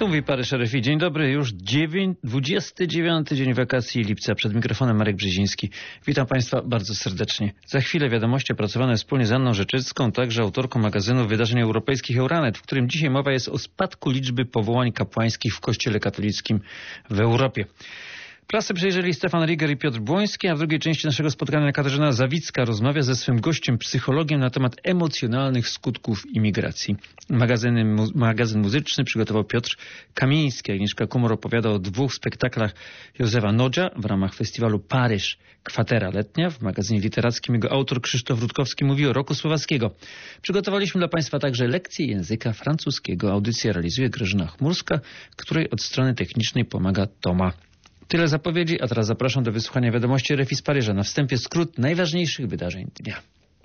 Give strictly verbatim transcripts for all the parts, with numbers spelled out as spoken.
Tu mówi Paryż R F I. Dzień dobry, już dwudziesty dziewiąty dzień wakacji lipca. Przed mikrofonem Marek Brzeziński. Witam Państwa bardzo serdecznie. Za chwilę wiadomości opracowane wspólnie z Anną Rzeczycką, także autorką magazynu Wydarzeń Europejskich Euranet, w którym dzisiaj mowa jest o spadku liczby powołań kapłańskich w Kościele katolickim w Europie. Prasę przejrzeli Stefan Riger i Piotr Błoński, a w drugiej części naszego spotkania Katarzyna Zawicka rozmawia ze swym gościem, psychologiem, na temat emocjonalnych skutków imigracji. Magazyn, mu, magazyn muzyczny przygotował Piotr Kamiński. Agnieszka Kumor opowiada o dwóch spektaklach Józefa Nodzia w ramach festiwalu Paryż Kwatera Letnia. W magazynie literackim jego autor Krzysztof Rutkowski mówi o roku słowackiego. Przygotowaliśmy dla Państwa także lekcję języka francuskiego. Audycję realizuje Grażyna Chmurska, której od strony technicznej pomaga Toma. Tyle zapowiedzi, a teraz zapraszam do wysłuchania wiadomości R F I z Paryża. Na wstępie skrót najważniejszych wydarzeń dnia.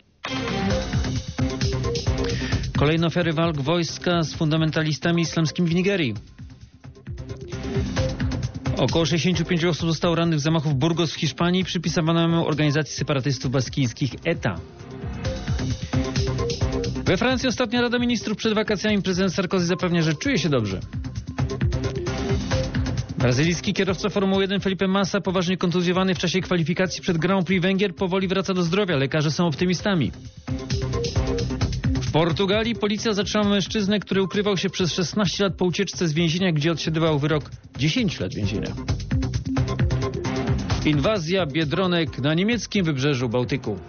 Kolejne ofiary walk wojska z fundamentalistami islamskimi w Nigerii. Około sześćdziesięciu pięciu osób zostało rannych w zamachu w Burgos w Hiszpanii, przypisywanemu organizacji separatystów baskijskich E T A. We Francji ostatnia Rada Ministrów przed wakacjami. Prezydent Sarkozy zapewnia, że czuje się dobrze. Brazylijski kierowca Formuły jeden Felipe Massa, poważnie kontuzjowany w czasie kwalifikacji przed Grand Prix Węgier, powoli wraca do zdrowia. Lekarze są optymistami. W Portugalii policja zatrzymała mężczyznę, który ukrywał się przez szesnaście lat po ucieczce z więzienia, gdzie odsiadywał wyrok dziesięciu lat więzienia. Inwazja biedronek na niemieckim wybrzeżu Bałtyku.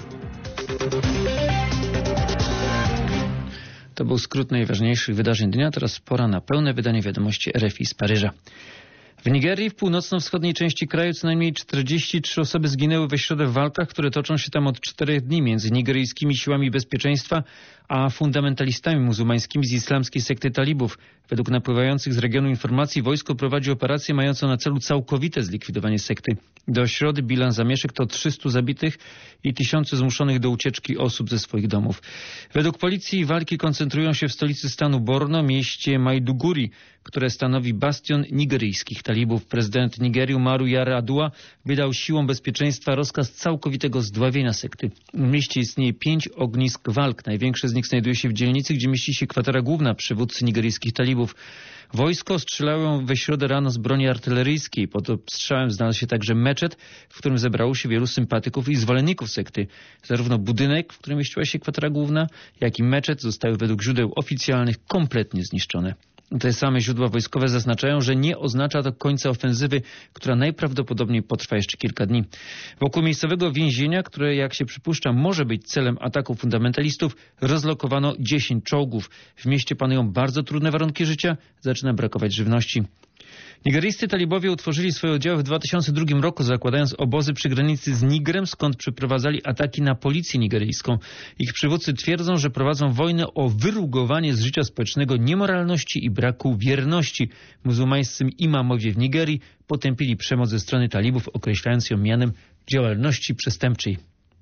To był skrót najważniejszych wydarzeń dnia. Teraz pora na pełne wydanie wiadomości R F I z Paryża. W Nigerii, w północno-wschodniej części kraju, co najmniej czterdzieści trzy osoby zginęły we środę w walkach, które toczą się tam od czterech dni między nigeryjskimi siłami bezpieczeństwa a fundamentalistami muzułmańskimi z islamskiej sekty talibów. Według napływających z regionu informacji wojsko prowadzi operację mającą na celu całkowite zlikwidowanie sekty. Do środy bilans zamieszek to trzystu zabitych i tysiące zmuszonych do ucieczki osób ze swoich domów. Według policji walki koncentrują się w stolicy stanu Borno, mieście Maiduguri, które stanowi bastion nigeryjskich talibów. Prezydent Nigerii Umaru Yar'Adua wydał siłom bezpieczeństwa rozkaz całkowitego zdławienia sekty. W mieście istnieje pięć ognisk walk. Największe z nich znajduje się w dzielnicy, gdzie mieści się kwatera główna przywódcy nigeryjskich talibów. Wojsko strzelało we środę rano z broni artyleryjskiej. Pod obstrzałem znalazł się także meczet, w którym zebrało się wielu sympatyków i zwolenników sekty. Zarówno budynek, w którym mieściła się kwatera główna, jak i meczet zostały według źródeł oficjalnych kompletnie zniszczone. Te same źródła wojskowe zaznaczają, że nie oznacza to końca ofensywy, która najprawdopodobniej potrwa jeszcze kilka dni. Wokół miejscowego więzienia, które jak się przypuszcza może być celem ataku fundamentalistów, rozlokowano dziesięć czołgów. W mieście panują bardzo trudne warunki życia, zaczyna brakować żywności. Nigeryjscy talibowie utworzyli swoje oddziały w dwa tysiące drugim roku, zakładając obozy przy granicy z Nigrem, skąd przeprowadzali ataki na policję nigeryjską. Ich przywódcy twierdzą, że prowadzą wojnę o wyrugowanie z życia społecznego niemoralności i braku wierności. Muzułmańscy imamowie w Nigerii potępili przemoc ze strony talibów, określając ją mianem działalności przestępczej.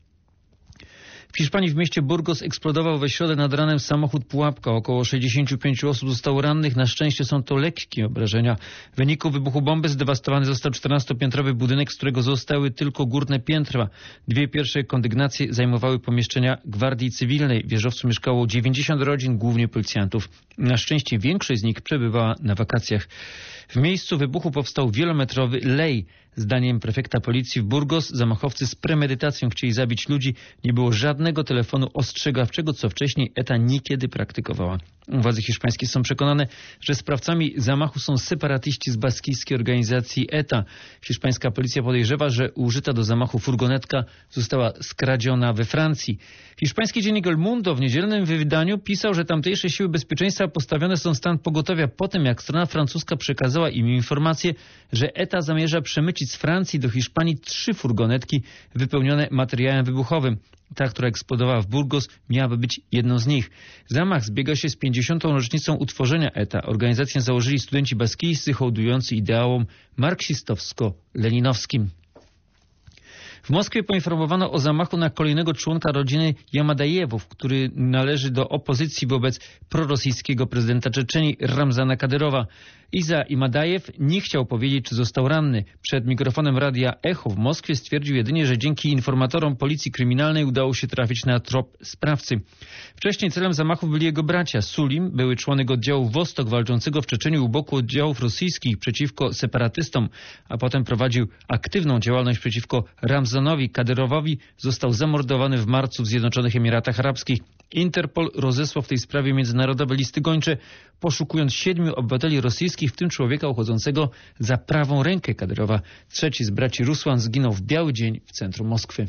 W Hiszpanii w mieście Burgos eksplodował we środę nad ranem samochód pułapka. Około sześćdziesięciu pięciu osób zostało rannych. Na szczęście są to lekkie obrażenia. W wyniku wybuchu bomby zdewastowany został czternastopiętrowy budynek, z którego zostały tylko górne piętra. Dwie pierwsze kondygnacje zajmowały pomieszczenia Gwardii Cywilnej. W wieżowcu mieszkało dziewięćdziesiąt rodzin, głównie policjantów. Na szczęście większość z nich przebywała na wakacjach. W miejscu wybuchu powstał wielometrowy lej. Zdaniem prefekta policji w Burgos zamachowcy z premedytacją chcieli zabić ludzi. Nie było żadnego telefonu ostrzegawczego, co wcześniej E T A niekiedy praktykowała. Władze hiszpańskie są przekonane, że sprawcami zamachu są separatyści z baskijskiej organizacji E T A. Hiszpańska policja podejrzewa, że użyta do zamachu furgonetka została skradziona we Francji. Hiszpański dziennik El Mundo w niedzielnym wydaniu pisał, że tamtejsze siły bezpieczeństwa postawione są w stan pogotowia po tym, jak strona francuska przekazała im informację, że E T A zamierza przemycić z Francji do Hiszpanii trzy furgonetki wypełnione materiałem wybuchowym. Ta, która eksplodowała w Burgos, miałaby być jedną z nich. Zamach zbiega się z pięćdziesiątą rocznicą utworzenia E T A. Organizację założyli studenci baskijscy hołdujący ideałom marksistowsko-leninowskim. W Moskwie poinformowano o zamachu na kolejnego członka rodziny Jamadajewów, który należy do opozycji wobec prorosyjskiego prezydenta Czeczenii Ramzana Kadyrowa. Iza Imadajew nie chciał powiedzieć, czy został ranny. Przed mikrofonem radia Echo w Moskwie stwierdził jedynie, że dzięki informatorom policji kryminalnej udało się trafić na trop sprawcy. Wcześniej celem zamachu byli jego bracia. Sulim, były członek oddziału Wostok walczącego w Czeczenii u boku oddziałów rosyjskich przeciwko separatystom, a potem prowadził aktywną działalność przeciwko Ramzanowi Kadyrowowi, został zamordowany w marcu w Zjednoczonych Emiratach Arabskich. Interpol rozesłał w tej sprawie międzynarodowe listy gończe, poszukując siedmiu obywateli rosyjskich, w tym człowieka uchodzącego za prawą rękę Kadyrowa. Trzeci z braci Rusłan zginął w biały dzień w centrum Moskwy.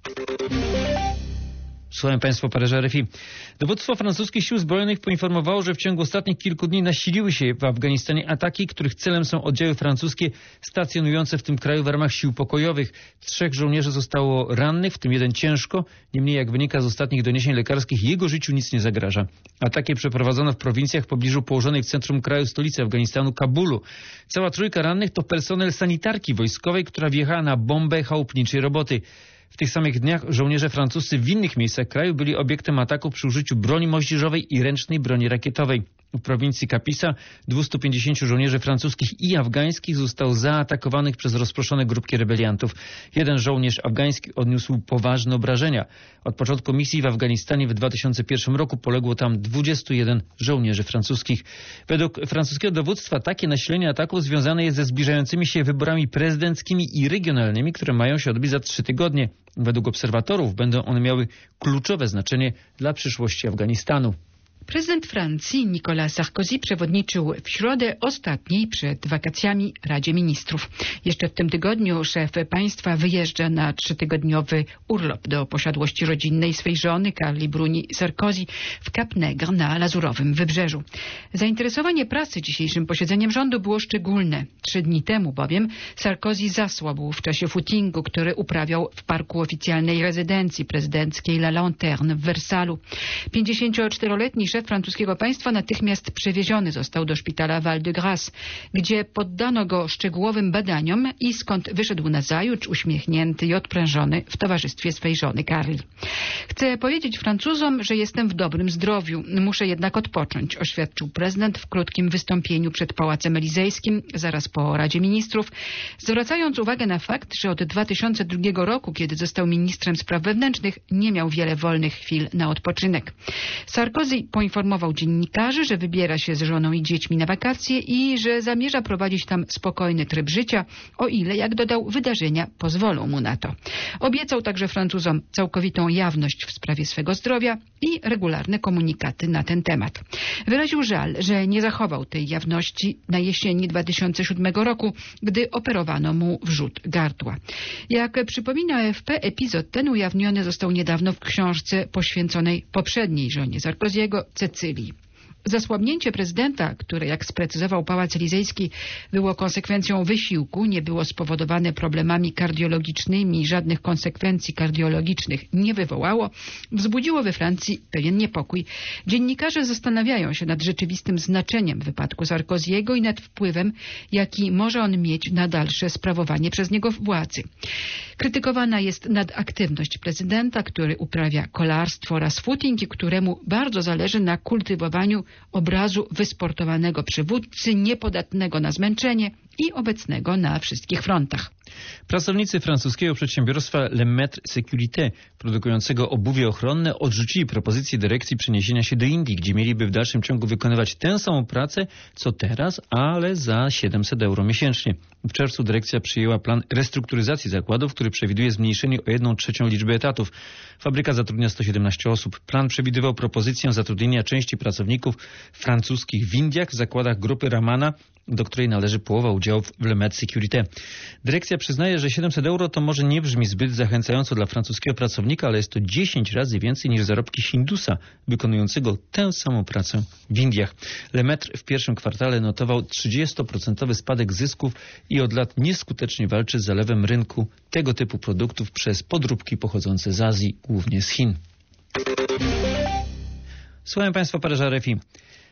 Słuchałem Państwa Paryża R F I. Dowództwo francuskich sił zbrojnych poinformowało, że w ciągu ostatnich kilku dni nasiliły się w Afganistanie ataki, których celem są oddziały francuskie stacjonujące w tym kraju w ramach sił pokojowych. Trzech żołnierzy zostało rannych, w tym jeden ciężko. Niemniej, jak wynika z ostatnich doniesień lekarskich, jego życiu nic nie zagraża. Ataki przeprowadzono w prowincjach w pobliżu położonej w centrum kraju stolicy Afganistanu Kabulu. Cała trójka rannych to personel sanitarki wojskowej, która wjechała na bombę chałupniczej roboty. W tych samych dniach żołnierze francuscy w innych miejscach kraju byli obiektem ataku przy użyciu broni moździerzowej i ręcznej broni rakietowej. W prowincji Kapisa dwieście pięćdziesiąt żołnierzy francuskich i afgańskich zostało zaatakowanych przez rozproszone grupki rebeliantów. Jeden żołnierz afgański odniósł poważne obrażenia. Od początku misji w Afganistanie w dwa tysiące pierwszym roku poległo tam dwudziestu jeden żołnierzy francuskich. Według francuskiego dowództwa takie nasilenie ataków związane jest ze zbliżającymi się wyborami prezydenckimi i regionalnymi, które mają się odbyć za trzy tygodnie. Według obserwatorów będą one miały kluczowe znaczenie dla przyszłości Afganistanu. Prezydent Francji Nicolas Sarkozy przewodniczył w środę ostatniej przed wakacjami Radzie Ministrów. Jeszcze w tym tygodniu szef państwa wyjeżdża na trzytygodniowy urlop do posiadłości rodzinnej swej żony Carly Bruni Sarkozy w Cap Negre na Lazurowym Wybrzeżu. Zainteresowanie prasy dzisiejszym posiedzeniem rządu było szczególne. Trzy dni temu bowiem Sarkozy zasłabł w czasie footingu, który uprawiał w parku oficjalnej rezydencji prezydenckiej La Lanterne w Wersalu. pięćdziesięcioczteroletni szef francuskiego państwa natychmiast przewieziony został do szpitala Val-de-Grâce, gdzie poddano go szczegółowym badaniom i skąd wyszedł nazajutrz uśmiechnięty i odprężony w towarzystwie swej żony Carly. Chcę powiedzieć Francuzom, że jestem w dobrym zdrowiu. Muszę jednak odpocząć, oświadczył prezydent w krótkim wystąpieniu przed Pałacem Elizejskim zaraz po Radzie Ministrów, zwracając uwagę na fakt, że od dwa tysiące drugiego roku, kiedy został ministrem spraw wewnętrznych, nie miał wiele wolnych chwil na odpoczynek. Sarkozy poinformował dziennikarzy, że wybiera się z żoną i dziećmi na wakacje i że zamierza prowadzić tam spokojny tryb życia, o ile, jak dodał, wydarzenia pozwolą mu na to. Obiecał także Francuzom całkowitą jawność w sprawie swego zdrowia i regularne komunikaty na ten temat. Wyraził żal, że nie zachował tej jawności na jesieni dwa tysiące siódmego roku, gdy operowano mu wrzód gardła. Jak przypomina A F P, epizod ten ujawniony został niedawno w książce poświęconej poprzedniej żonie Sarkozy'ego, Cecylii. Zasłabnięcie prezydenta, które, jak sprecyzował Pałac Elizejski, było konsekwencją wysiłku, nie było spowodowane problemami kardiologicznymi i żadnych konsekwencji kardiologicznych nie wywołało, wzbudziło we Francji pewien niepokój. Dziennikarze zastanawiają się nad rzeczywistym znaczeniem wypadku Sarkozy'ego i nad wpływem, jaki może on mieć na dalsze sprawowanie przez niego władzy. Krytykowana jest nadaktywność prezydenta, który uprawia kolarstwo oraz footing i któremu bardzo zależy na kultywowaniu obrazu wysportowanego przywódcy, niepodatnego na zmęczenie i obecnego na wszystkich frontach. Pracownicy francuskiego przedsiębiorstwa Le Maître Sécurité, produkującego obuwie ochronne, odrzucili propozycję dyrekcji przeniesienia się do Indii, gdzie mieliby w dalszym ciągu wykonywać tę samą pracę, co teraz, ale za siedemset euro miesięcznie. W czerwcu dyrekcja przyjęła plan restrukturyzacji zakładów, który przewiduje zmniejszenie o jedną trzecią liczby etatów. Fabryka zatrudnia sto siedemnaście osób. Plan przewidywał propozycję zatrudnienia części pracowników francuskich w Indiach w zakładach grupy Ramana, do której należy połowa udziałów w Le Maître Sécurité. Dyrekcja przyznaje, że siedemset euro to może nie brzmi zbyt zachęcająco dla francuskiego pracownika, ale jest to dziesięć razy więcej niż zarobki Hindusa wykonującego tę samą pracę w Indiach. Le Maître w pierwszym kwartale notował trzydziestoprocentowy spadek zysków i od lat nieskutecznie walczy z zalewem rynku tego typu produktów przez podróbki pochodzące z Azji, głównie z Chin. Słuchają Państwo Paryża R F I.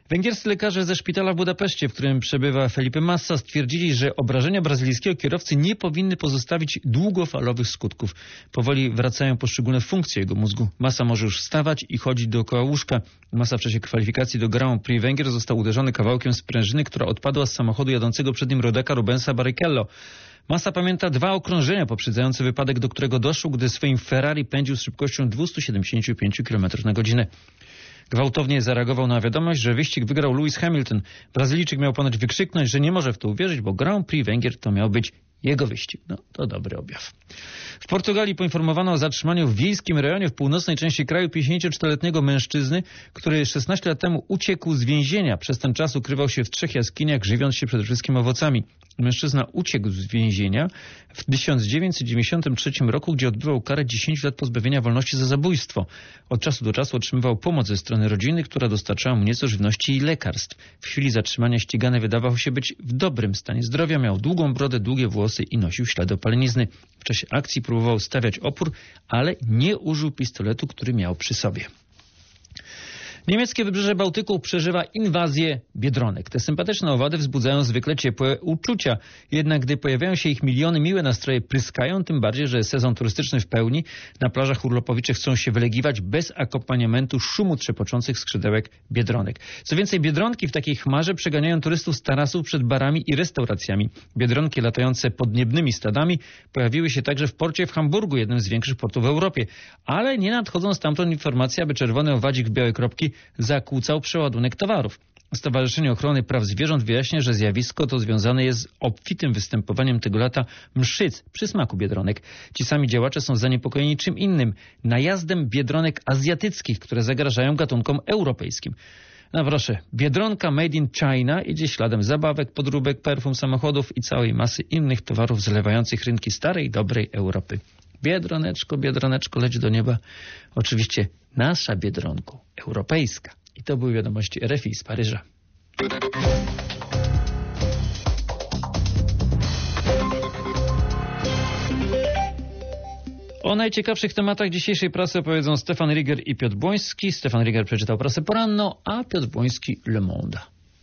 Węgierscy lekarze ze szpitala w Budapeszcie, w którym przebywa Felipe Massa, stwierdzili, że obrażenia brazylijskiego kierowcy nie powinny pozostawić długofalowych skutków. Powoli wracają poszczególne funkcje jego mózgu. Massa może już wstawać i chodzić dookoła łóżka. Massa w czasie kwalifikacji do Grand Prix Węgier został uderzony kawałkiem sprężyny, która odpadła z samochodu jadącego przed nim rodaka Rubensa Barrichello. Massa pamięta dwa okrążenia poprzedzające wypadek, do którego doszło, gdy swoim Ferrari pędził z szybkością dwieście siedemdziesiąt pięć kilometrów na godzinę. Gwałtownie zareagował na wiadomość, że wyścig wygrał Lewis Hamilton. Brazylijczyk miał ponoć wykrzyknąć, że nie może w to uwierzyć, bo Grand Prix Węgier to miał być jego wyścig. No, to dobry objaw. W Portugalii poinformowano o zatrzymaniu w wiejskim rejonie w północnej części kraju pięćdziesięcioczteroletniego mężczyzny, który szesnaście lat temu uciekł z więzienia. Przez ten czas ukrywał się w trzech jaskiniach, żywiąc się przede wszystkim owocami. Mężczyzna uciekł z więzienia w tysiąc dziewięćset dziewięćdziesiątym trzecim roku, gdzie odbywał karę dziesięć lat pozbawienia wolności za zabójstwo. Od czasu do czasu otrzymywał pomoc ze strony rodziny, która dostarczała mu nieco żywności i lekarstw. W chwili zatrzymania ścigany wydawał się być w dobrym stanie zdrowia, miał długą brodę, długie włosy i nosił ślady opalenizny. W czasie akcji próbował stawiać opór, ale nie użył pistoletu, który miał przy sobie. Niemieckie wybrzeże Bałtyku przeżywa inwazję biedronek. Te sympatyczne owady wzbudzają zwykle ciepłe uczucia. Jednak gdy pojawiają się ich miliony, miłe nastroje pryskają, tym bardziej, że sezon turystyczny w pełni. Na plażach urlopowicze chcą się wylegiwać bez akompaniamentu szumu trzepoczących skrzydełek biedronek. Co więcej, biedronki w takiej chmarze przeganiają turystów z tarasów przed barami i restauracjami. Biedronki latające podniebnymi stadami pojawiły się także w porcie w Hamburgu, jednym z większych portów w Europie. Ale nie nadchodzą stamtąd informacje, aby czerwony owadzik w białe kropki zakłócał przeładunek towarów. Stowarzyszenie Ochrony Praw Zwierząt wyjaśnia, że zjawisko to związane jest z obfitym występowaniem tego lata mszyc przy smaku biedronek. Ci sami działacze są zaniepokojeni czym innym – najazdem biedronek azjatyckich, które zagrażają gatunkom europejskim. No proszę, biedronka made in China idzie śladem zabawek, podróbek, perfum samochodów i całej masy innych towarów zalewających rynki starej, dobrej Europy. Biedroneczko, biedroneczko, leć do nieba. Oczywiście nasza Biedronko, europejska. I to były wiadomości R F I z Paryża. O najciekawszych tematach dzisiejszej prasy opowiedzą Stefan Riger i Piotr Błoński. Stefan Riger przeczytał prasę poranną, a Piotr Błoński Le Monde.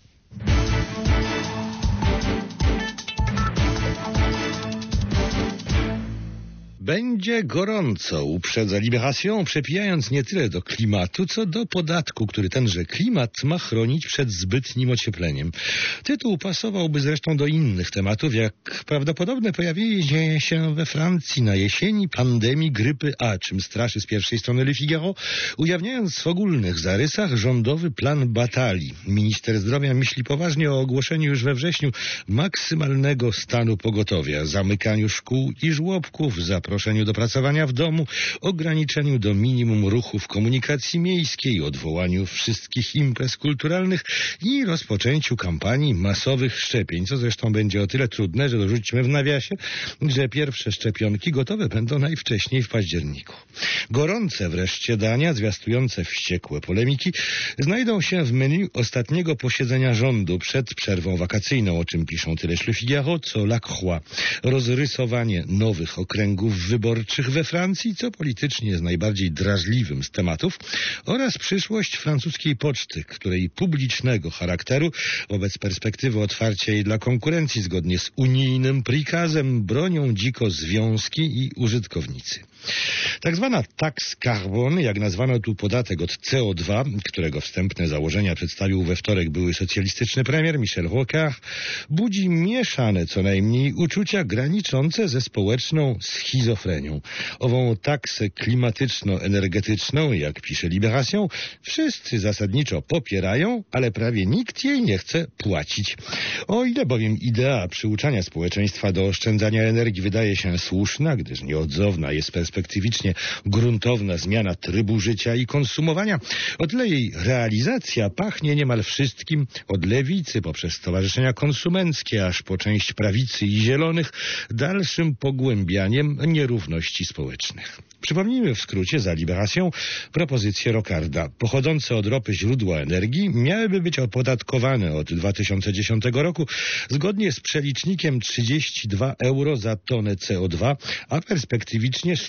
Będzie gorąco, uprzedza Libération, przepijając nie tyle do klimatu, co do podatku, który tenże klimat ma chronić przed zbytnim ociepleniem. Tytuł pasowałby zresztą do innych tematów, jak prawdopodobne pojawienie się we Francji na jesieni pandemii grypy A, czym straszy z pierwszej strony Le Figaro, ujawniając w ogólnych zarysach rządowy plan batalii. Minister zdrowia myśli poważnie o ogłoszeniu już we wrześniu maksymalnego stanu pogotowia, zamykaniu szkół i żłobków, zaproszeniu do pracowania w domu, ograniczeniu do minimum ruchu w komunikacji miejskiej, odwołaniu wszystkich imprez kulturalnych i rozpoczęciu kampanii masowych szczepień, co zresztą będzie o tyle trudne, że dorzućmy w nawiasie, że pierwsze szczepionki gotowe będą najwcześniej w październiku. Gorące wreszcie dania, zwiastujące wściekłe polemiki, znajdą się w menu ostatniego posiedzenia rządu przed przerwą wakacyjną, o czym piszą tyle Le Figaro, co La Croix. Rozrysowanie nowych okręgów wyborczych we Francji, co politycznie jest najbardziej drażliwym z tematów, oraz przyszłość francuskiej poczty, której publicznego charakteru wobec perspektywy otwarcia jej dla konkurencji zgodnie z unijnym prikazem bronią dziko związki i użytkownicy. Tak zwana tax carbon, jak nazwano tu podatek od C O dwa, którego wstępne założenia przedstawił we wtorek były socjalistyczny premier Michel Rocard, budzi mieszane co najmniej uczucia graniczące ze społeczną schizofrenią. Ową taksę klimatyczno-energetyczną, jak pisze Libération, wszyscy zasadniczo popierają, ale prawie nikt jej nie chce płacić. O ile bowiem idea przyuczania społeczeństwa do oszczędzania energii wydaje się słuszna, gdyż nieodzowna jest perspektywicznie gruntowna zmiana trybu życia i konsumowania, o tyle jej realizacja pachnie niemal wszystkim, od lewicy poprzez stowarzyszenia konsumenckie, aż po część prawicy i zielonych, dalszym pogłębianiem nierówności społecznych. Przypomnijmy w skrócie za Libération propozycję Rocarda. Pochodzące od ropy źródła energii miałyby być opodatkowane od dwa tysiące dziesiątego roku zgodnie z przelicznikiem trzydzieści dwa euro za tonę C O dwa, a perspektywicznie sto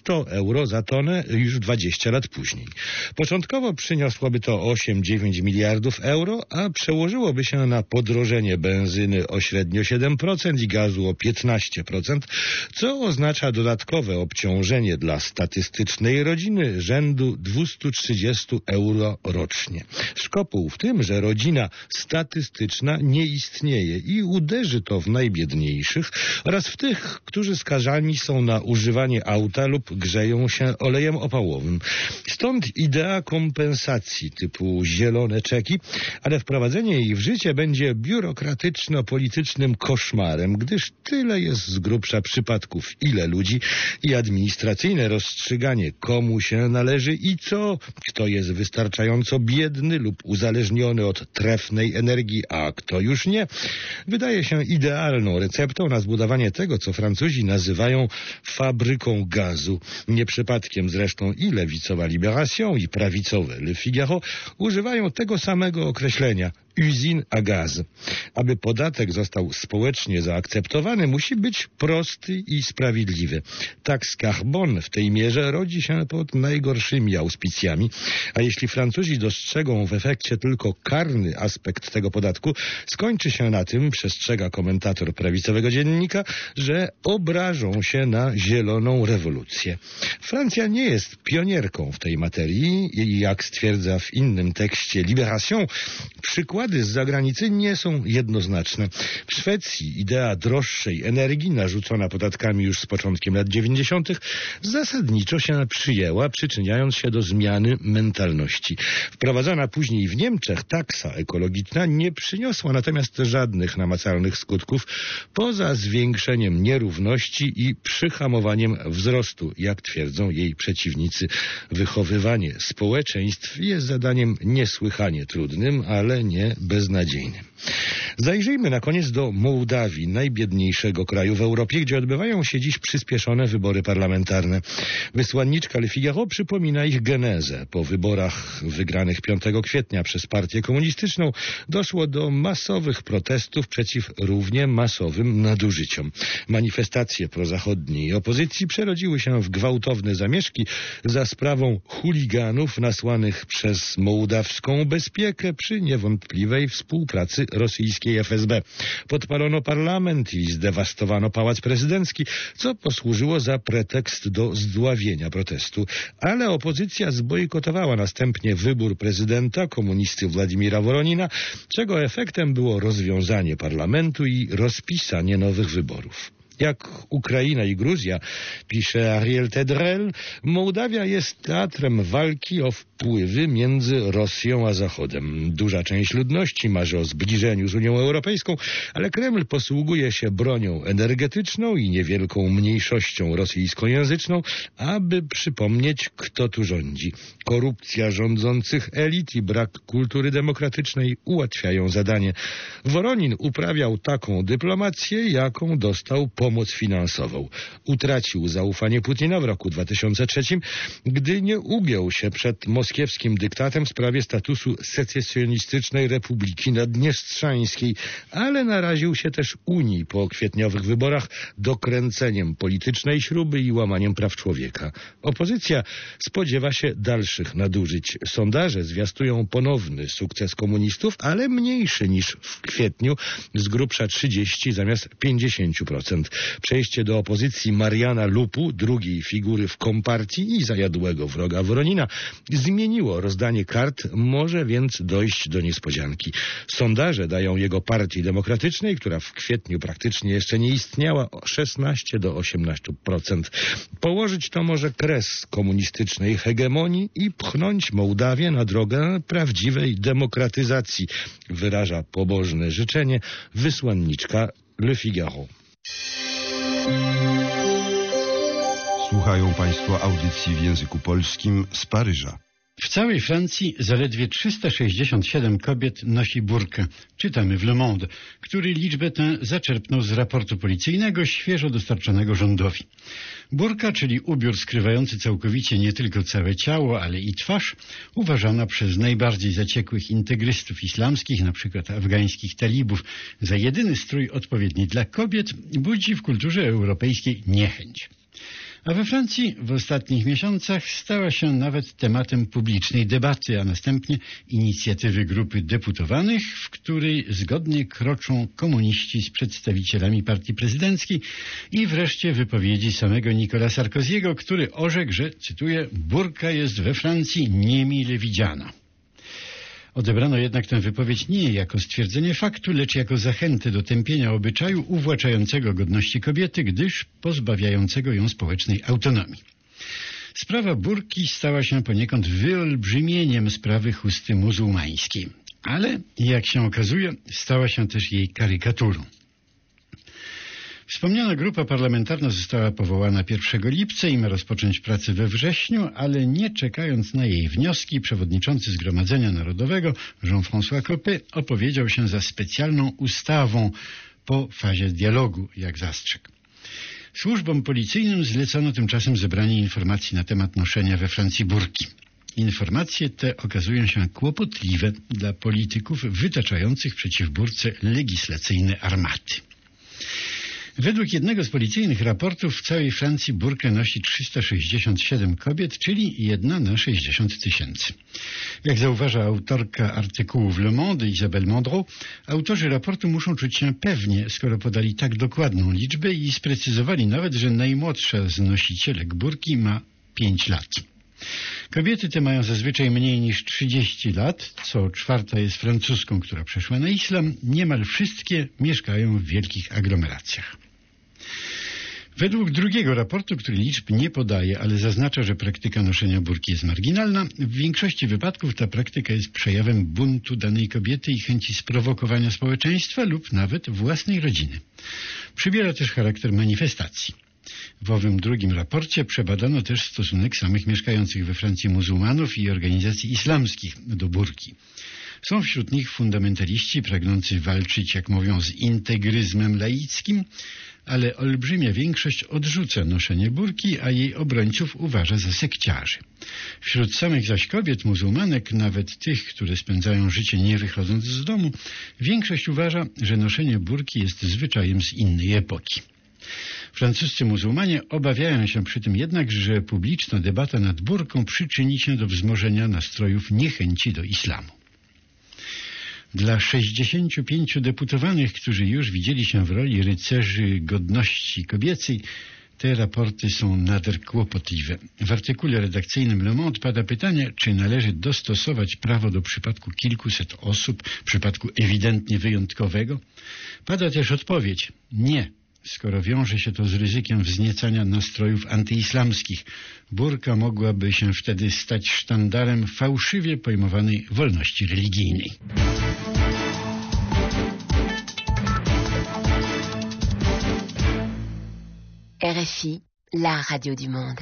sto euro za tonę już dwadzieścia lat później. Początkowo przyniosłoby to osiem dziewięć miliardów euro, a przełożyłoby się na podrożenie benzyny o średnio siedem procent i gazu o piętnaście procent, co oznacza dodatkowe obciążenie dla statystycznej rodziny rzędu dwieście trzydzieści euro rocznie. Szkopuł w tym, że rodzina statystyczna nie istnieje i uderzy to w najbiedniejszych oraz w tych, którzy skazani są na używanie auta lub grzeją się olejem opałowym. Stąd idea kompensacji typu zielone czeki, ale wprowadzenie jej w życie będzie biurokratyczno-politycznym koszmarem, gdyż tyle jest z grubsza przypadków, ile ludzi i administracyjne rozstrzyganie, komu się należy i co, kto jest wystarczająco biedny lub uzależniony od trefnej energii, a kto już nie, wydaje się idealną receptą na zbudowanie tego, co Francuzi nazywają fabryką gazu. Nie przypadkiem zresztą i lewicowa Libération i prawicowe Le Figaro używają tego samego określenia – usine à gaz. Aby podatek został społecznie zaakceptowany, musi być prosty i sprawiedliwy. Tax carbone w tej mierze rodzi się pod najgorszymi auspicjami, a jeśli Francuzi dostrzegą w efekcie tylko karny aspekt tego podatku, skończy się na tym, przestrzega komentator prawicowego dziennika, że obrażą się na zieloną rewolucję. Francja nie jest pionierką w tej materii i jak stwierdza w innym tekście Libération, przykłady z zagranicy nie są jednoznaczne. W Szwecji idea droższej energii, narzucona podatkami już z początkiem lat dziewięćdziesiątych, zasadniczo się przyjęła, przyczyniając się do zmiany mentalności. Wprowadzona później w Niemczech taksa ekologiczna nie przyniosła natomiast żadnych namacalnych skutków, poza zwiększeniem nierówności i przyhamowaniem wzrostu, jak twierdzą jej przeciwnicy. Wychowywanie społeczeństw jest zadaniem niesłychanie trudnym, ale nie beznadziejnym. Zajrzyjmy na koniec do Mołdawii, najbiedniejszego kraju w Europie, gdzie odbywają się dziś przyspieszone wybory parlamentarne. Wysłanniczka Le Figaro przypomina ich genezę. Po wyborach wygranych piątego kwietnia przez partię komunistyczną doszło do masowych protestów przeciw równie masowym nadużyciom. Manifestacje prozachodniej opozycji przerodziły się w gwałtowne zamieszki za sprawą chuliganów nasłanych przez mołdawską bezpiekę przy niewątpliwej współpracy rosyjskiej F S B. Podpalono parlament i zdewastowano pałac prezydencki, co posłużyło za pretekst do zdławienia protestu. Ale opozycja zbojkotowała następnie wybór prezydenta, komunisty Władimira Woronina, czego efektem było rozwiązanie parlamentu i rozpisanie nowych wyborów. Jak Ukraina i Gruzja, pisze Ariel Tedrel, Mołdawia jest teatrem walki o wpływy między Rosją a Zachodem. Duża część ludności marzy o zbliżeniu z Unią Europejską, ale Kreml posługuje się bronią energetyczną i niewielką mniejszością rosyjskojęzyczną, aby przypomnieć, kto tu rządzi. Korupcja rządzących elit i brak kultury demokratycznej ułatwiają zadanie. Woronin uprawiał taką dyplomację, jaką dostał po pomoc finansową. Utracił zaufanie Putina w roku dwa tysiące trzecim, gdy nie ugiął się przed moskiewskim dyktatem w sprawie statusu secesjonistycznej Republiki Naddniestrzańskiej, ale naraził się też Unii po kwietniowych wyborach dokręceniem politycznej śruby i łamaniem praw człowieka. Opozycja spodziewa się dalszych nadużyć. Sondaże zwiastują ponowny sukces komunistów, ale mniejszy niż w kwietniu, z grubsza trzydzieści zamiast pięćdziesiąt procent. Przejście do opozycji Mariana Lupu, drugiej figury w kompartii i zajadłego wroga Woronina, zmieniło rozdanie kart, może więc dojść do niespodzianki. Sondaże dają jego partii demokratycznej, która w kwietniu praktycznie jeszcze nie istniała, o szesnaście do osiemnastu procent. Położyć to może kres komunistycznej hegemonii i pchnąć Mołdawię na drogę prawdziwej demokratyzacji, wyraża pobożne życzenie wysłanniczka Le Figaro. Słuchają Państwo audycji w języku polskim z Paryża. W całej Francji zaledwie trzysta sześćdziesiąt siedem kobiet nosi burkę. Czytamy w Le Monde, który liczbę tę zaczerpnął z raportu policyjnego świeżo dostarczonego rządowi. Burka, czyli ubiór skrywający całkowicie nie tylko całe ciało, ale i twarz, uważana przez najbardziej zaciekłych integrystów islamskich, na przykład afgańskich talibów, za jedyny strój odpowiedni dla kobiet, budzi w kulturze europejskiej niechęć. A we Francji w ostatnich miesiącach stała się nawet tematem publicznej debaty, a następnie inicjatywy grupy deputowanych, w której zgodnie kroczą komuniści z przedstawicielami partii prezydenckiej i wreszcie wypowiedzi samego Nicolas Sarkozy'ego, który orzekł, że, cytuję, burka jest we Francji niemile widziana. Odebrano jednak tę wypowiedź nie jako stwierdzenie faktu, lecz jako zachętę do tępienia obyczaju uwłaczającego godności kobiety, gdyż pozbawiającego ją społecznej autonomii. Sprawa burki stała się poniekąd wyolbrzymieniem sprawy chusty muzułmańskiej, ale, jak się okazuje, stała się też jej karykaturą. Wspomniana grupa parlamentarna została powołana pierwszego lipca i ma rozpocząć pracę we wrześniu, ale nie czekając na jej wnioski, przewodniczący Zgromadzenia Narodowego Jean-François Copé opowiedział się za specjalną ustawą po fazie dialogu, jak zastrzegł. Służbom policyjnym zlecono tymczasem zebranie informacji na temat noszenia we Francji burki. Informacje te okazują się kłopotliwe dla polityków wytaczających przeciw burce legislacyjne armaty. Według jednego z policyjnych raportów w całej Francji burkę nosi trzysta sześćdziesiąt siedem kobiet, czyli jedna na sześćdziesiąt tysięcy. Jak zauważa autorka artykułu w Le Monde, Isabelle Mondreau, autorzy raportu muszą czuć się pewnie, skoro podali tak dokładną liczbę i sprecyzowali nawet, że najmłodsza z nosicielek burki ma pięć lat. Kobiety te mają zazwyczaj mniej niż trzydzieści lat, co czwarta jest francuską, która przeszła na islam. Niemal wszystkie mieszkają w wielkich aglomeracjach. Według drugiego raportu, który liczb nie podaje, ale zaznacza, że praktyka noszenia burki jest marginalna, w większości wypadków ta praktyka jest przejawem buntu danej kobiety i chęci sprowokowania społeczeństwa lub nawet własnej rodziny. Przybiera też charakter manifestacji. W owym drugim raporcie przebadano też stosunek samych mieszkających we Francji muzułmanów i organizacji islamskich do burki. Są wśród nich fundamentaliści pragnący walczyć, jak mówią, z integryzmem laickim, ale olbrzymia większość odrzuca noszenie burki, a jej obrońców uważa za sekciarzy. Wśród samych zaś kobiet muzułmanek, nawet tych, które spędzają życie nie wychodząc z domu, większość uważa, że noszenie burki jest zwyczajem z innej epoki. Francuscy muzułmanie obawiają się przy tym jednak, że publiczna debata nad burką przyczyni się do wzmożenia nastrojów niechęci do islamu. Dla sześćdziesięciu pięciu deputowanych, którzy już widzieli się w roli rycerzy godności kobiecej, te raporty są nader kłopotliwe. W artykule redakcyjnym Le Monde pada pytanie, czy należy dostosować prawo do przypadku kilkuset osób, w przypadku ewidentnie wyjątkowego. Pada też odpowiedź – nie, skoro wiąże się to z ryzykiem wzniecania nastrojów antyislamskich. Burka mogłaby się wtedy stać sztandarem fałszywie pojmowanej wolności religijnej. R F I, la radio du monde.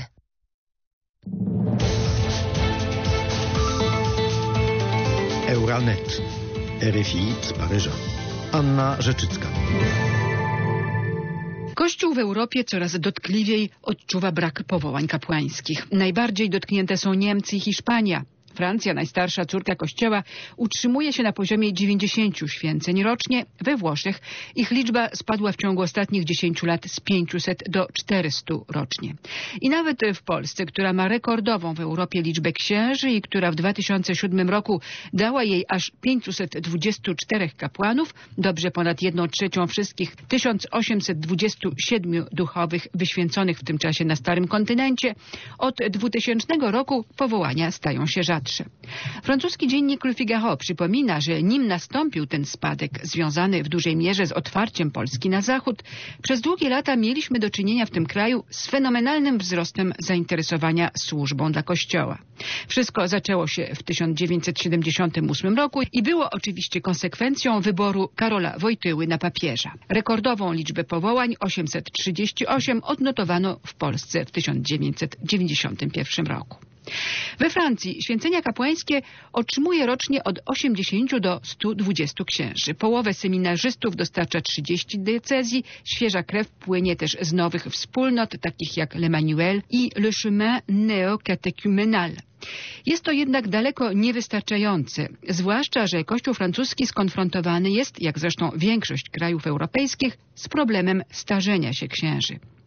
Euranet, R F I z Paryża. Anna Rzeczycka. Kościół w Europie coraz dotkliwiej odczuwa brak powołań kapłańskich. Najbardziej dotknięte są Niemcy i Hiszpania. Francja, najstarsza córka Kościoła, utrzymuje się na poziomie dziewięćdziesięciu święceń rocznie. We Włoszech ich liczba spadła w ciągu ostatnich dziesięciu lat z pięciuset do czterystu rocznie. I nawet w Polsce, która ma rekordową w Europie liczbę księży i która w dwa tysiące siódmym roku dała jej aż pięciuset dwudziestu czterech kapłanów, dobrze ponad jedną trzecią wszystkich tysiąc osiemset dwudziestu siedmiu duchowych wyświęconych w tym czasie na Starym Kontynencie, od dwutysięcznego roku powołania stają się rzadsze. Francuski dziennik Le Figaro przypomina, że nim nastąpił ten spadek związany w dużej mierze z otwarciem Polski na zachód, przez długie lata mieliśmy do czynienia w tym kraju z fenomenalnym wzrostem zainteresowania służbą dla Kościoła. Wszystko zaczęło się w tysiąc dziewięćset siedemdziesiątym ósmym roku i było oczywiście konsekwencją wyboru Karola Wojtyły na papieża. Rekordową liczbę powołań, osiemset trzydzieści osiem, odnotowano w Polsce w tysiąc dziewięćset dziewięćdziesiątym pierwszym roku. We Francji święcenia kapłańskie otrzymuje rocznie od osiemdziesięciu do stu dwudziestu księży. Połowę seminarzystów dostarcza trzydzieści diecezji. Świeża krew płynie też z nowych wspólnot, takich jak l'Emmanuel i Le Chemin Néo-Catéchuménal. Jest to jednak daleko niewystarczające, zwłaszcza że Kościół francuski skonfrontowany jest, jak zresztą większość krajów europejskich, z problemem starzenia się księży.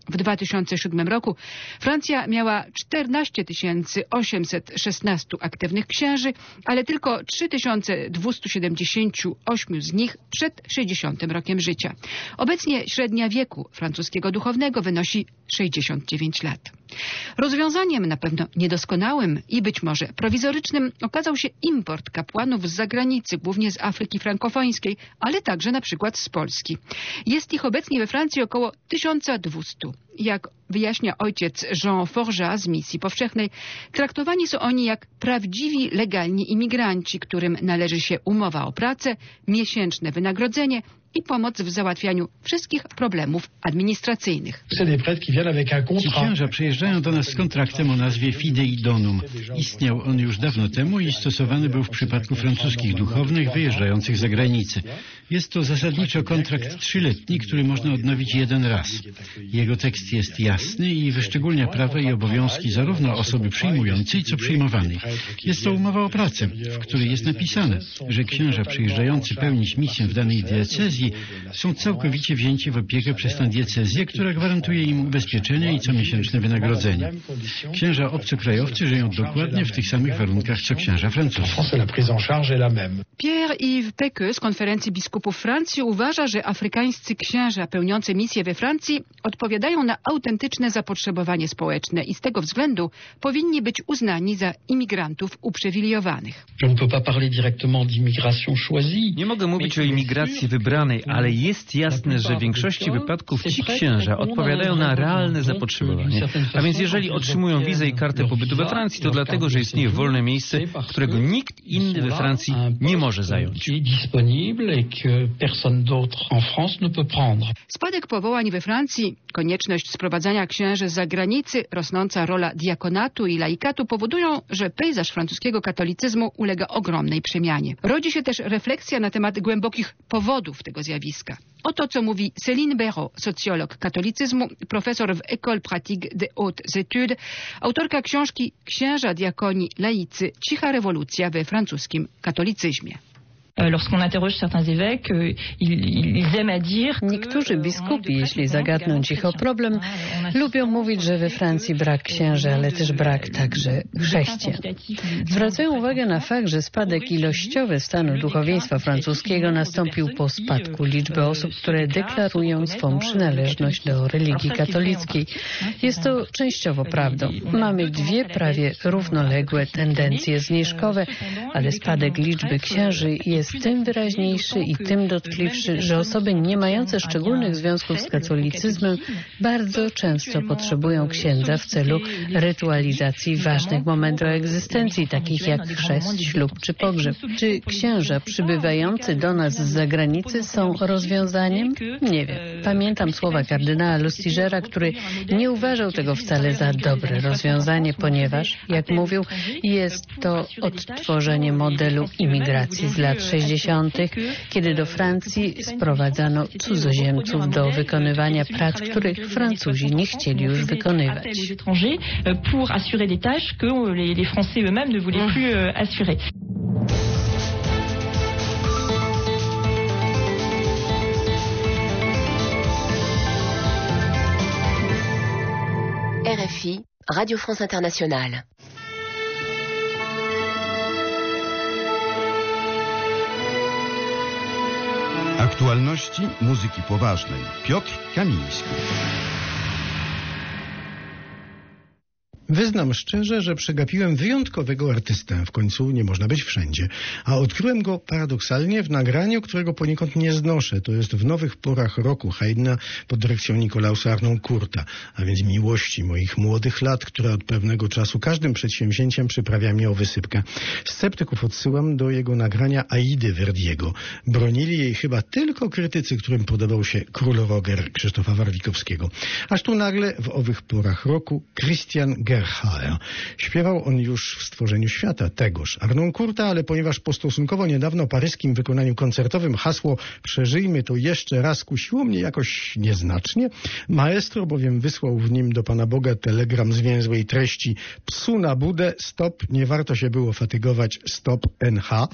W dwa tysiące siódmym roku Francja miała czternaście tysięcy osiemset szesnaście aktywnych księży, ale tylko trzy tysiące dwieście siedemdziesiąt osiem z nich przed sześćdziesiątym rokiem życia. Obecnie średnia wieku francuskiego duchownego wynosi sześćdziesiąt dziewięć lat. Rozwiązaniem na pewno niedoskonałym i być może prowizorycznym okazał się import kapłanów z zagranicy, głównie z Afryki frankofońskiej, ale także na przykład z Polski. Jest ich obecnie we Francji około tysiąc dwieście. Jak wyjaśnia ojciec Jean Forgeat z Misji Powszechnej, traktowani są oni jak prawdziwi, legalni imigranci, którym należy się umowa o pracę, miesięczne wynagrodzenie i pomoc w załatwianiu wszystkich problemów administracyjnych. Ci księża przyjeżdżają do nas z kontraktem o nazwie Fidei Donum. Istniał on już dawno temu i stosowany był w przypadku francuskich duchownych wyjeżdżających za granicę. Jest to zasadniczo kontrakt trzyletni, który można odnowić jeden raz. Jego tekst jest jasny i wyszczególnia prawa i obowiązki zarówno osoby przyjmującej, co przyjmowanej. Jest to umowa o pracę, w której jest napisane, że księża przyjeżdżający pełnić misję w danej diecezji są całkowicie wzięci w opiekę przez tę diecezję, która gwarantuje im ubezpieczenie i comiesięczne wynagrodzenie. Księża obcokrajowcy żyją dokładnie w tych samych warunkach, co księża francuscy. Pierre-Yves Pecqueux z Konferencji Biskupów Francji uważa, że afrykańscy księża pełniący misję we Francji odpowiadają na autentyczne zapotrzebowanie społeczne i z tego względu powinni być uznani za imigrantów uprzywilejowanych. Nie mogę mówić o imigracji wybranej, ale jest jasne, że w większości wypadków ci księża odpowiadają na realne zapotrzebowanie. A więc jeżeli otrzymują wizę i kartę pobytu we Francji, to dlatego, że istnieje wolne miejsce, którego nikt inny we Francji nie może zająć. Spadek powołań we Francji, konieczność sprowadzania księży z zagranicy, rosnąca rola diakonatu i laikatu powodują, że pejzaż francuskiego katolicyzmu ulega ogromnej przemianie. Rodzi się też refleksja na temat głębokich powodów tego zjawiska. Oto co mówi Céline Béraud, socjolog katolicyzmu, profesor w École Pratique des Hautes Études, autorka książki Księża, diakoni, laicy, cicha rewolucja we francuskim katolicyzmie. Niektórzy biskupi, jeśli zagadnąć ich o problem, lubią mówić, że we Francji brak księży, ale też brak także chrześcijan. Zwracają uwagę na fakt, że spadek ilościowy stanu duchowieństwa francuskiego nastąpił po spadku liczby osób, które deklarują swą przynależność do religii katolickiej. Jest to częściowo prawdą. Mamy dwie prawie równoległe tendencje zniżkowe, ale spadek liczby księży jest tym wyraźniejszy i tym dotkliwszy, że osoby nie mające szczególnych związków z katolicyzmem bardzo często potrzebują księdza w celu rytualizacji ważnych momentów egzystencji, takich jak chrzest, ślub czy pogrzeb. Czy księża przybywający do nas z zagranicy są rozwiązaniem? Nie wiem. Pamiętam słowa kardynała Lustigera, który nie uważał tego wcale za dobre rozwiązanie, ponieważ, jak mówił, jest to odtworzenie modelu imigracji z lat sześćdziesiątych, kiedy do Francji sprowadzano cudzoziemców do wykonywania prac, których Francuzi nie chcieli już wykonywać. R F I, Radio France Internationale. Aktualności muzyki poważnej. Piotr Kamiński. Wyznam szczerze, że przegapiłem wyjątkowego artystę. W końcu nie można być wszędzie. A odkryłem go paradoksalnie w nagraniu, którego poniekąd nie znoszę. To jest w nowych porach roku Haydna pod dyrekcją Nikolausa Harnoncourta, a więc miłości moich młodych lat, która od pewnego czasu każdym przedsięwzięciem przyprawia mnie o wysypkę. Sceptyków odsyłam do jego nagrania Aidy Verdiego. Bronili jej chyba tylko krytycy, którym podobał się Król Roger Krzysztofa Warwikowskiego. Aż tu nagle w owych porach roku Christian Gerhaer. Śpiewał on już w Stworzeniu Świata, tegoż Harnoncourta, ale ponieważ po stosunkowo niedawno paryskim wykonaniu koncertowym hasło "Przeżyjmy to jeszcze raz" kusiło mnie jakoś nieznacznie, maestro bowiem wysłał w nim do Pana Boga telegram zwięzłej treści: psu na budę, stop, nie warto się było fatygować, stop, N H.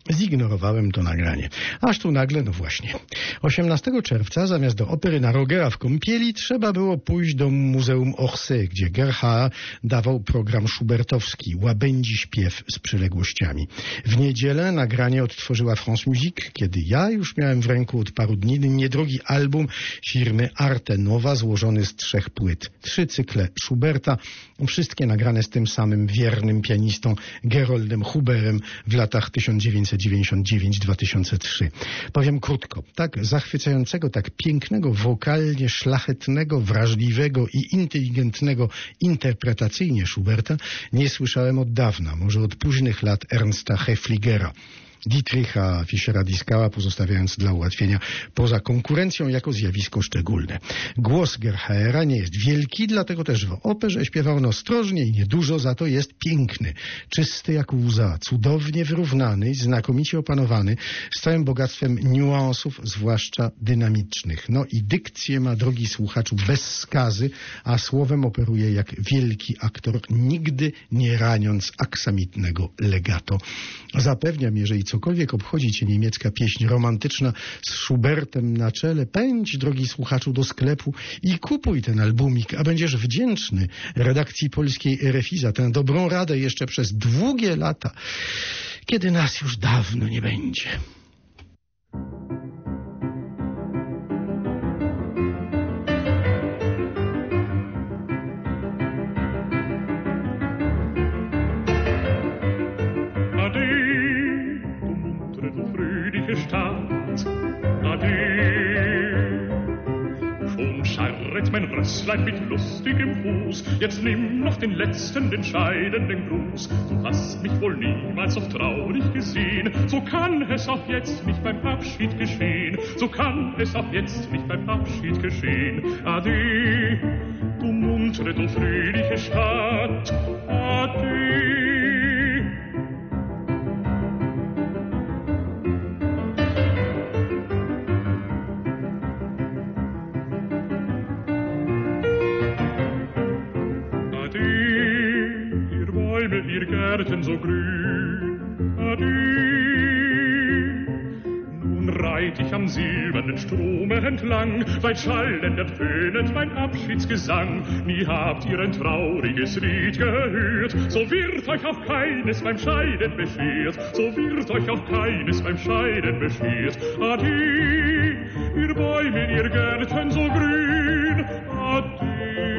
Zignorowałem to nagranie. Aż tu nagle, no właśnie. osiemnastego czerwca zamiast do opery na Rogera w Kąpieli trzeba było pójść do Muzeum Orsay, gdzie Gerhardt dawał program schubertowski, łabędzi śpiew z przyległościami. W niedzielę nagranie odtworzyła France Musique, kiedy ja już miałem w ręku od paru dni niedrogi album firmy Arte Nova złożony z trzech płyt. Trzy cykle Schuberta, wszystkie nagrane z tym samym wiernym pianistą Geroldem Huberem w latach tysiąc dziewięćset dziewięćdziesiąt dziewięć do dwa tysiące trzeciego. Powiem krótko, tak zachwycającego, tak pięknego, wokalnie szlachetnego, wrażliwego i inteligentnego interpretacyjnie Schuberta nie słyszałem od dawna, może od późnych lat Ernsta Hefligera. Dietricha Fischera-Dieskała, pozostawiając dla ułatwienia poza konkurencją jako zjawisko szczególne. Głos Gerhardta nie jest wielki, dlatego też w operze śpiewał on ostrożnie i niedużo, za to jest piękny, czysty jak łza, cudownie wyrównany, znakomicie opanowany, z całym bogactwem niuansów, zwłaszcza dynamicznych. No i dykcję ma, drogi słuchaczu, bez skazy, a słowem operuje jak wielki aktor, nigdy nie raniąc aksamitnego legato. Zapewniam, jeżeli cokolwiek obchodzi cię niemiecka pieśń romantyczna z Schubertem na czele, pędź, drogi słuchaczu, do sklepu i kupuj ten albumik, a będziesz wdzięczny redakcji polskiej R F I za tę dobrą radę jeszcze przez długie lata, kiedy nas już dawno nie będzie. Mein Rösslein mit lustigem Fuß, jetzt nimm noch den letzten, den scheidenden Gruß. Du hast mich wohl niemals so traurig gesehen, so kann es auch jetzt nicht beim Abschied geschehen, so kann es auch jetzt nicht beim Abschied geschehen. Ade, du muntere, du fröhliche Stadt, ade. Ihr Gärten so grün, adieu. Nun reit ich am silbernen Strome entlang, weit schallend tönet mein Abschiedsgesang. Nie habt ihr ein trauriges Lied gehört, so wird euch auch keines beim Scheiden beschert, so wird euch auch keines beim Scheiden beschert. Adieu, ihr Bäume, ihr Gärten so grün, adieu.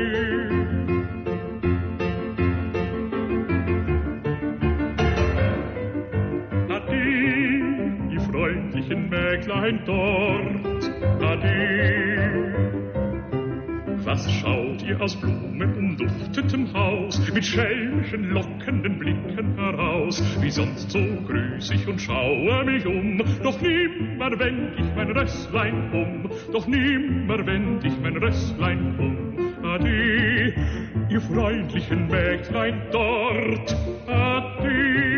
Mäglein dort, ade. Was schaut ihr aus blumenumduftetem Haus, mit schelmischen, lockenden Blicken heraus? Wie sonst so grüß ich und schaue mich um, doch nimmer wend ich mein Rösslein um, doch nimmer wend ich mein Rösslein um. Ade, ihr freundlichen Mäglein dort, ade.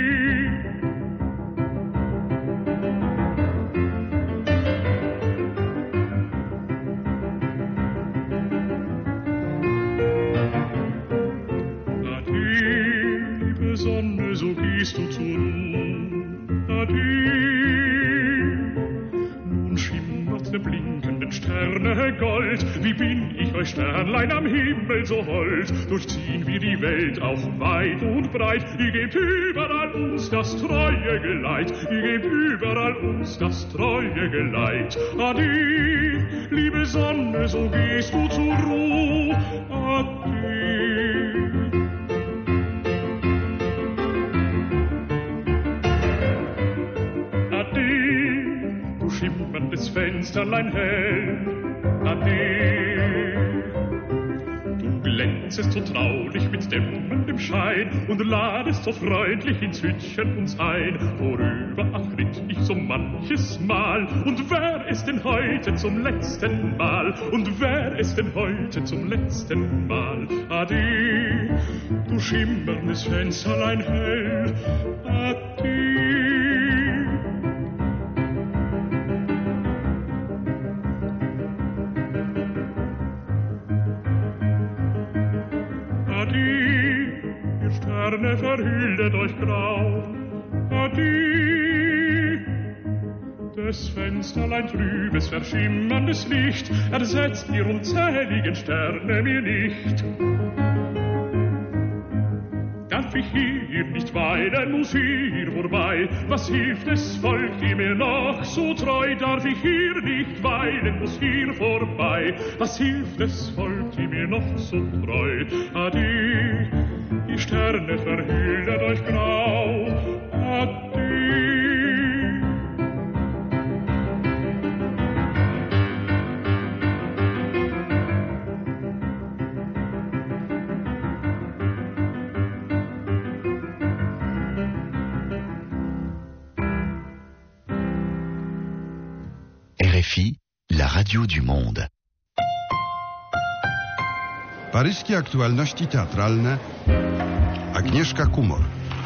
Sonne, so gehst du zur Ruhe, adieu. Nun schimmert der blinkenden Sterne Gold, wie bin ich euch Sternlein am Himmel so hold. Durchziehen wir die Welt auch weit und breit, ihr gebt überall uns das treue Geleit, ihr gebt überall uns das treue Geleit. Adieu, liebe Sonne, so gehst du zur Ruhe, adieu. Schimmerndes Fensterlein hell, ade. Du glänzest so traulich mit dämmerndem Schein und ladest so freundlich ins Hütchen uns ein. Vorüber ach ritt ich so manches Mal, und wär es denn heute zum letzten Mal, und wär es denn heute zum letzten Mal. Ade, du schimmerndes Fensterlein hell, ade. Ihr Sterne verhüllet euch grau, adieu. Des Fensterlein trübes, verschimmerndes Licht ersetzt die unzähligen Sterne mir nicht. Darf ich hier nicht weilen, muss hier vorbei. Was hilft es, Volk, die mir noch so treu? Darf ich hier nicht weilen, muss hier vorbei. Was hilft es, Volk, die mir noch so treu? Ade, die Sterne verhüllen euch grau. Ade. R F I, la radio du monde. Paryskie aktualności teatralne. Agnieszka Kumor.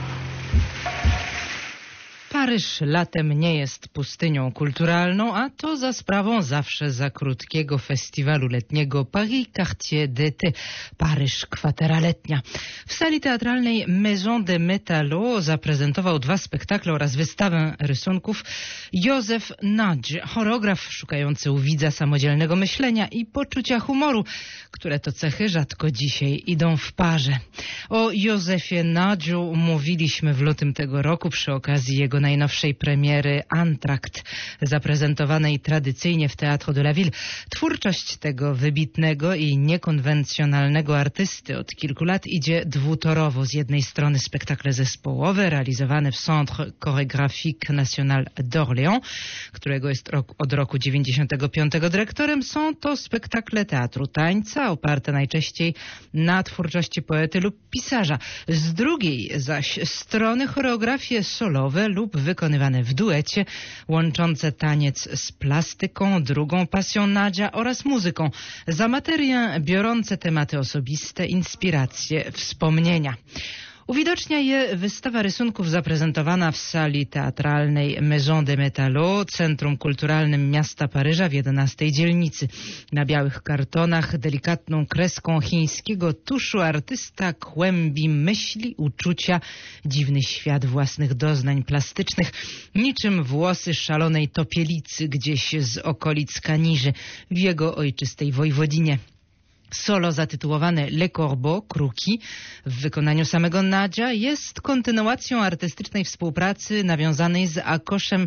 Paryż latem nie jest pustynią kulturalną, a to za sprawą zawsze za krótkiego festiwalu letniego Paris Quartier d'été, Paryż kwatera letnia. W sali teatralnej Maison de Métallo zaprezentował dwa spektakle oraz wystawę rysunków Józef Nagy, choreograf szukający u widza samodzielnego myślenia i poczucia humoru, które to cechy rzadko dzisiaj idą w parze. O Józefie Nadziu mówiliśmy w lutym tego roku przy okazji jego najnowszej premiery Antrakt, zaprezentowanej tradycyjnie w Théâtre de la Ville. Twórczość tego wybitnego i niekonwencjonalnego artysty od kilku lat idzie dwutorowo. Z jednej strony spektakle zespołowe realizowane w Centre Chorégraphique National d'Orléans, którego jest rok, od roku dziewięćdziesiątego piątego dyrektorem. Są to spektakle teatru tańca, oparte najczęściej na twórczości poety lub pisarza. Z drugiej zaś strony choreografie solowe lub wykonywane w duecie, łączące taniec z plastyką, drugą pasją Nadzia oraz muzyką. Za materię biorące tematy osobiste, inspiracje, wspomnienia. Uwidacznia je wystawa rysunków zaprezentowana w sali teatralnej Maison de Métallo, centrum kulturalnym miasta Paryża w jedenastej dzielnicy. Na białych kartonach delikatną kreską chińskiego tuszu artysta kłębi myśli, uczucia, dziwny świat własnych doznań plastycznych, niczym włosy szalonej topielicy gdzieś z okolic Kaniży w jego ojczystej Wojwodinie. Solo zatytułowane Le Corbeau, Kruki, w wykonaniu samego Nadzia jest kontynuacją artystycznej współpracy nawiązanej z Akoszem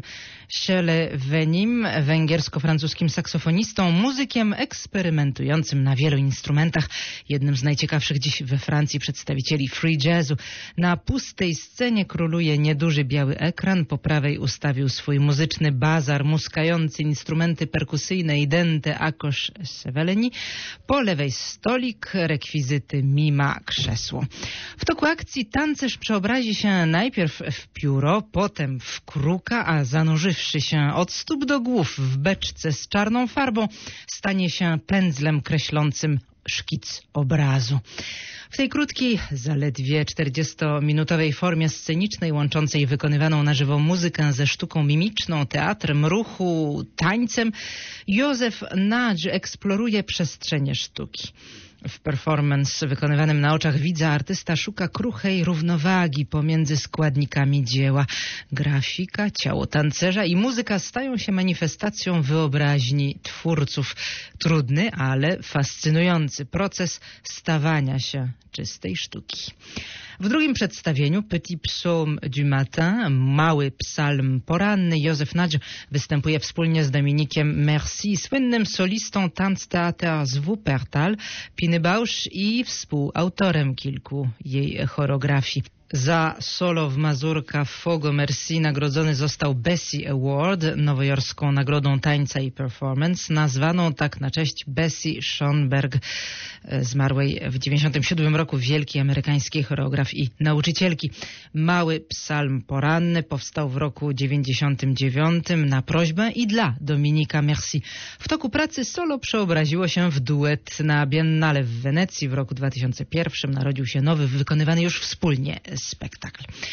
Szelevenim, węgiersko-francuskim saksofonistą, muzykiem eksperymentującym na wielu instrumentach, jednym z najciekawszych dziś we Francji przedstawicieli free jazzu. Na pustej scenie króluje nieduży biały ekran, po prawej ustawił swój muzyczny bazar muskający instrumenty perkusyjne i dente Akosz Szeleweni, po lewej stolik, rekwizyty, mima, krzesło. W toku akcji tancerz przeobrazi się najpierw w pióro, potem w kruka, a zanurzywszy się od stóp do głów w beczce z czarną farbą, stanie się pędzlem kreślącym szkic obrazu. W tej krótkiej, zaledwie czterdziestominutowej formie scenicznej, łączącej wykonywaną na żywo muzykę ze sztuką mimiczną, teatrem, ruchu, tańcem, Józef Nagy eksploruje przestrzenie sztuki. W performance wykonywanym na oczach widza artysta szuka kruchej równowagi pomiędzy składnikami dzieła. Grafika, ciało tancerza i muzyka stają się manifestacją wyobraźni twórców. Trudny, ale fascynujący proces stawania się czystej sztuki. W drugim przedstawieniu Petit Psaume du Matin, mały psalm poranny, Józef Nagy występuje wspólnie z Dominikiem Merci, słynnym solistą Tanztheater z Wuppertal, Piny Bausch i współautorem kilku jej choreografii. Za solo w mazurka Fogo Merci nagrodzony został Bessie Award, nowojorską nagrodą tańca i performance, nazwaną tak na cześć Bessie Schoenberg, zmarłej w dziewięćdziesiątym siódmym roku wielkiej amerykańskiej choreograf i nauczycielki. Mały psalm poranny powstał w roku dziewięćdziesiątym dziewiątym na prośbę i dla Dominika Merci. W toku pracy solo przeobraziło się w duet. Na Biennale w Wenecji w roku dwa tysiące pierwszym narodził się nowy, wykonywany już wspólnie spektakl.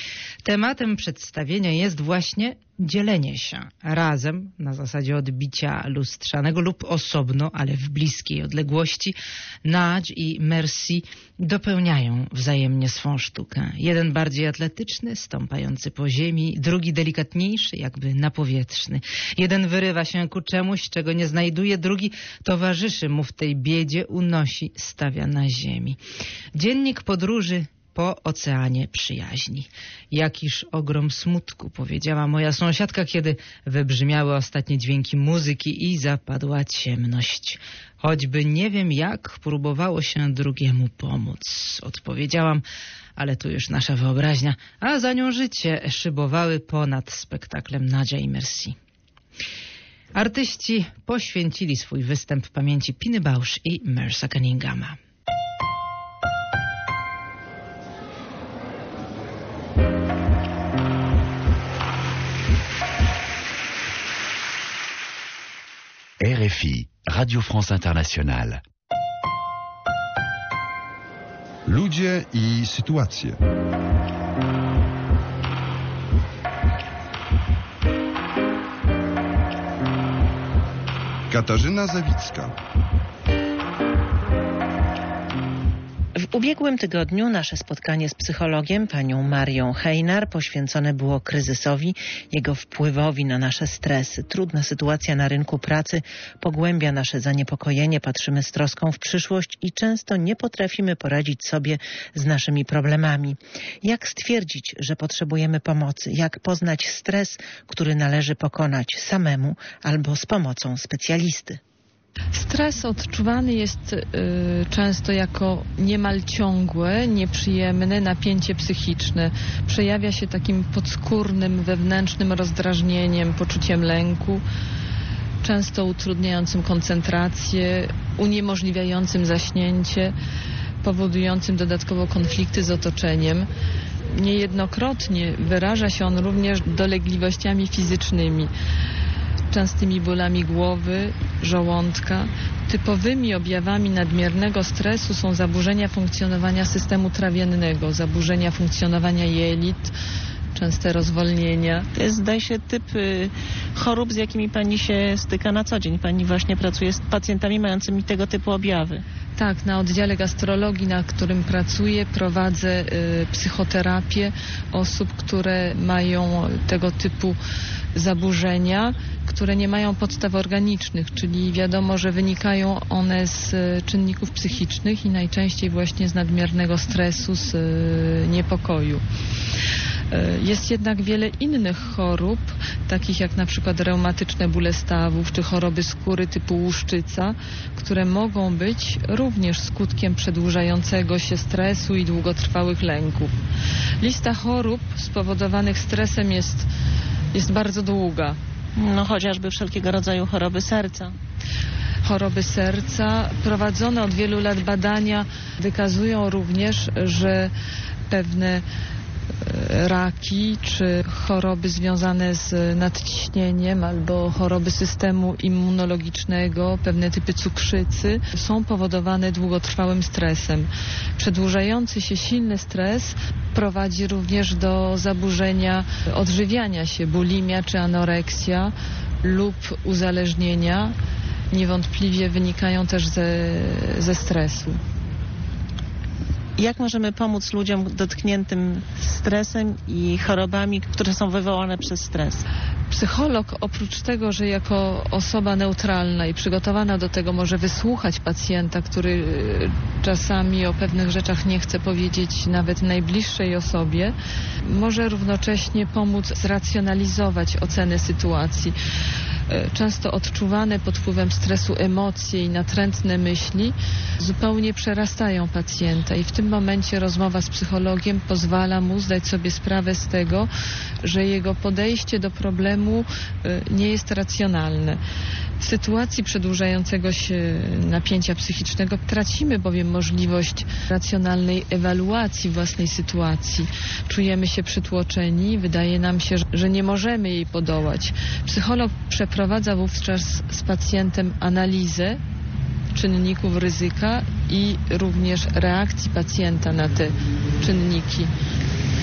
Tematem przedstawienia jest właśnie dzielenie się razem na zasadzie odbicia lustrzanego lub osobno, ale w bliskiej odległości. Nadj i Merci dopełniają wzajemnie swą sztukę. Jeden bardziej atletyczny, stąpający po ziemi, drugi delikatniejszy, jakby napowietrzny. Jeden wyrywa się ku czemuś, czego nie znajduje, drugi towarzyszy mu w tej biedzie, unosi, stawia na ziemi. Dziennik podróży po oceanie przyjaźni. Jakiż ogrom smutku, powiedziała moja sąsiadka, kiedy wybrzmiały ostatnie dźwięki muzyki i zapadła ciemność. Choćby nie wiem jak próbowało się drugiemu pomóc. Odpowiedziałam, ale tu już nasza wyobraźnia, a za nią życie szybowały ponad spektaklem Nadzia i Merci. Artyści poświęcili swój występ pamięci Piny Bausch i Mersa Cunninghama. R F I, Radio France Internationale. Ludzie i sytuacje. Katarzyna Zawicka. W ubiegłym tygodniu nasze spotkanie z psychologiem, panią Marią Hejnar, poświęcone było kryzysowi, jego wpływowi na nasze stresy. Trudna sytuacja na rynku pracy pogłębia nasze zaniepokojenie, patrzymy z troską w przyszłość i często nie potrafimy poradzić sobie z naszymi problemami. Jak stwierdzić, że potrzebujemy pomocy? Jak poznać stres, który należy pokonać samemu albo z pomocą specjalisty? Stres odczuwany jest y, często jako niemal ciągłe, nieprzyjemne napięcie psychiczne. Przejawia się takim podskórnym, wewnętrznym rozdrażnieniem, poczuciem lęku, często utrudniającym koncentrację, uniemożliwiającym zaśnięcie, powodującym dodatkowo konflikty z otoczeniem. Niejednokrotnie wyraża się on również dolegliwościami fizycznymi, częstymi bólami głowy, żołądka. Typowymi objawami nadmiernego stresu są zaburzenia funkcjonowania systemu trawiennego, zaburzenia funkcjonowania jelit, częste rozwolnienia. To jest, zdaje się, typ y, chorób, z jakimi pani się styka na co dzień. Pani właśnie pracuje z pacjentami mającymi tego typu objawy. Tak, na oddziale gastrologii, na którym pracuję, prowadzę y, psychoterapię osób, które mają tego typu zaburzenia, które nie mają podstaw organicznych, czyli wiadomo, że wynikają one z czynników psychicznych i najczęściej właśnie z nadmiernego stresu, z y, niepokoju. Jest jednak wiele innych chorób, takich jak na przykład reumatyczne bóle stawów czy choroby skóry typu łuszczyca, które mogą być również skutkiem przedłużającego się stresu i długotrwałych lęków. Lista chorób spowodowanych stresem jest, jest bardzo długa. No chociażby wszelkiego rodzaju choroby serca. Choroby serca. Prowadzone od wielu lat badania wykazują również, że pewne raki czy choroby związane z nadciśnieniem albo choroby systemu immunologicznego, pewne typy cukrzycy są powodowane długotrwałym stresem. Przedłużający się silny stres prowadzi również do zaburzenia odżywiania się, bulimia czy anoreksja lub uzależnienia. Niewątpliwie wynikają też ze, ze stresu. Jak możemy pomóc ludziom dotkniętym stresem i chorobami, które są wywołane przez stres? Psycholog oprócz tego, że jako osoba neutralna i przygotowana do tego może wysłuchać pacjenta, który czasami o pewnych rzeczach nie chce powiedzieć nawet najbliższej osobie, może równocześnie pomóc zracjonalizować ocenę sytuacji. Często odczuwane pod wpływem stresu emocje i natrętne myśli zupełnie przerastają pacjenta i w tym momencie rozmowa z psychologiem pozwala mu zdać sobie sprawę z tego, że jego podejście do problemu nie jest racjonalne. W sytuacji przedłużającego się napięcia psychicznego tracimy bowiem możliwość racjonalnej ewaluacji własnej sytuacji. Czujemy się przytłoczeni, wydaje nam się, że nie możemy jej podołać. Psycholog przeprowadza wówczas z pacjentem analizę czynników ryzyka i również reakcji pacjenta na te czynniki.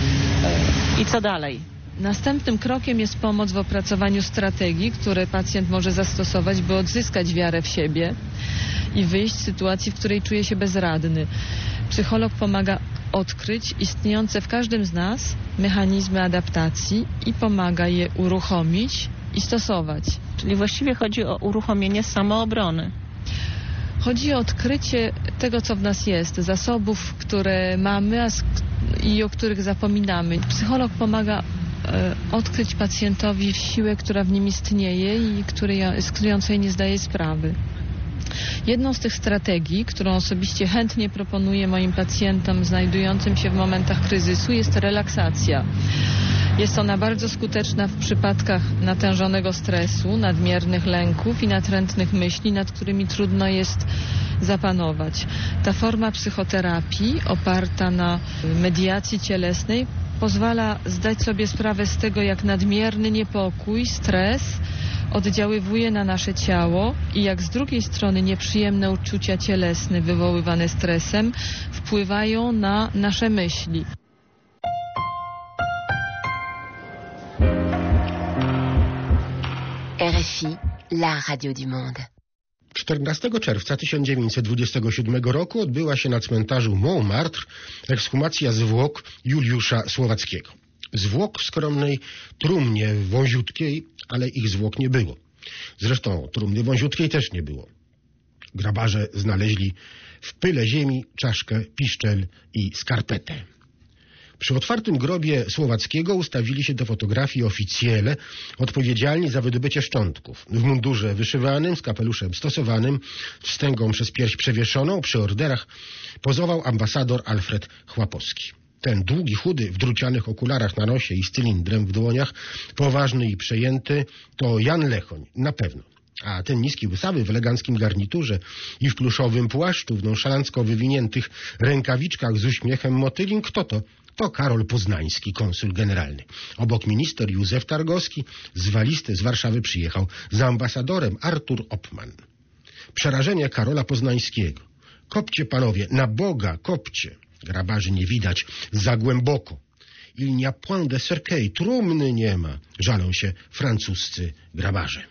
I co dalej? Następnym krokiem jest pomoc w opracowaniu strategii, które pacjent może zastosować, by odzyskać wiarę w siebie i wyjść z sytuacji, w której czuje się bezradny. Psycholog pomaga odkryć istniejące w każdym z nas mechanizmy adaptacji i pomaga je uruchomić i stosować. Czyli właściwie chodzi o uruchomienie samoobrony. Chodzi o odkrycie tego, co w nas jest, zasobów, które mamy a i o których zapominamy. Psycholog pomaga e, odkryć pacjentowi siłę, która w nim istnieje i której, z której on sobie nie zdaje sprawy. Jedną z tych strategii, którą osobiście chętnie proponuję moim pacjentom znajdującym się w momentach kryzysu, jest relaksacja. Jest ona bardzo skuteczna w przypadkach natężonego stresu, nadmiernych lęków i natrętnych myśli, nad którymi trudno jest zapanować. Ta forma psychoterapii oparta na mediacji cielesnej pozwala zdać sobie sprawę z tego, jak nadmierny niepokój, stres oddziaływuje na nasze ciało i jak z drugiej strony nieprzyjemne uczucia cielesne wywoływane stresem wpływają na nasze myśli. R F I, la radio du monde. czternastego czerwca tysiąc dziewięćset dwudziestego siódmego roku odbyła się na cmentarzu Montmartre ekshumacja zwłok Juliusza Słowackiego. Zwłok w skromnej trumnie wąziutkiej, ale ich zwłok nie było. Zresztą trumny wąziutkiej też nie było. Grabarze znaleźli w pyle ziemi czaszkę, piszczel i skarpetę. Przy otwartym grobie Słowackiego ustawili się do fotografii oficjele odpowiedzialni za wydobycie szczątków. W mundurze wyszywanym, z kapeluszem stosowanym, wstęgą przez pierś przewieszoną, przy orderach pozował ambasador Alfred Chłapowski. Ten długi, chudy, w drucianych okularach na nosie i z cylindrem w dłoniach, poważny i przejęty, to Jan Lechoń, na pewno. A ten niski, łysawy, w eleganckim garniturze i w pluszowym płaszczu, w nonszalancko wywiniętych rękawiczkach z uśmiechem motylim, kto to? To Karol Poznański, konsul generalny. Obok minister Józef Targowski, zwalisty z Warszawy przyjechał z ambasadorem Artur Oppmann. Przerażenie Karola Poznańskiego. Kopcie, panowie, na Boga, kopcie. Grabarzy nie widać, za głęboko. Il n'y a point de cercueil, trumny nie ma, żalą się francuscy grabarze.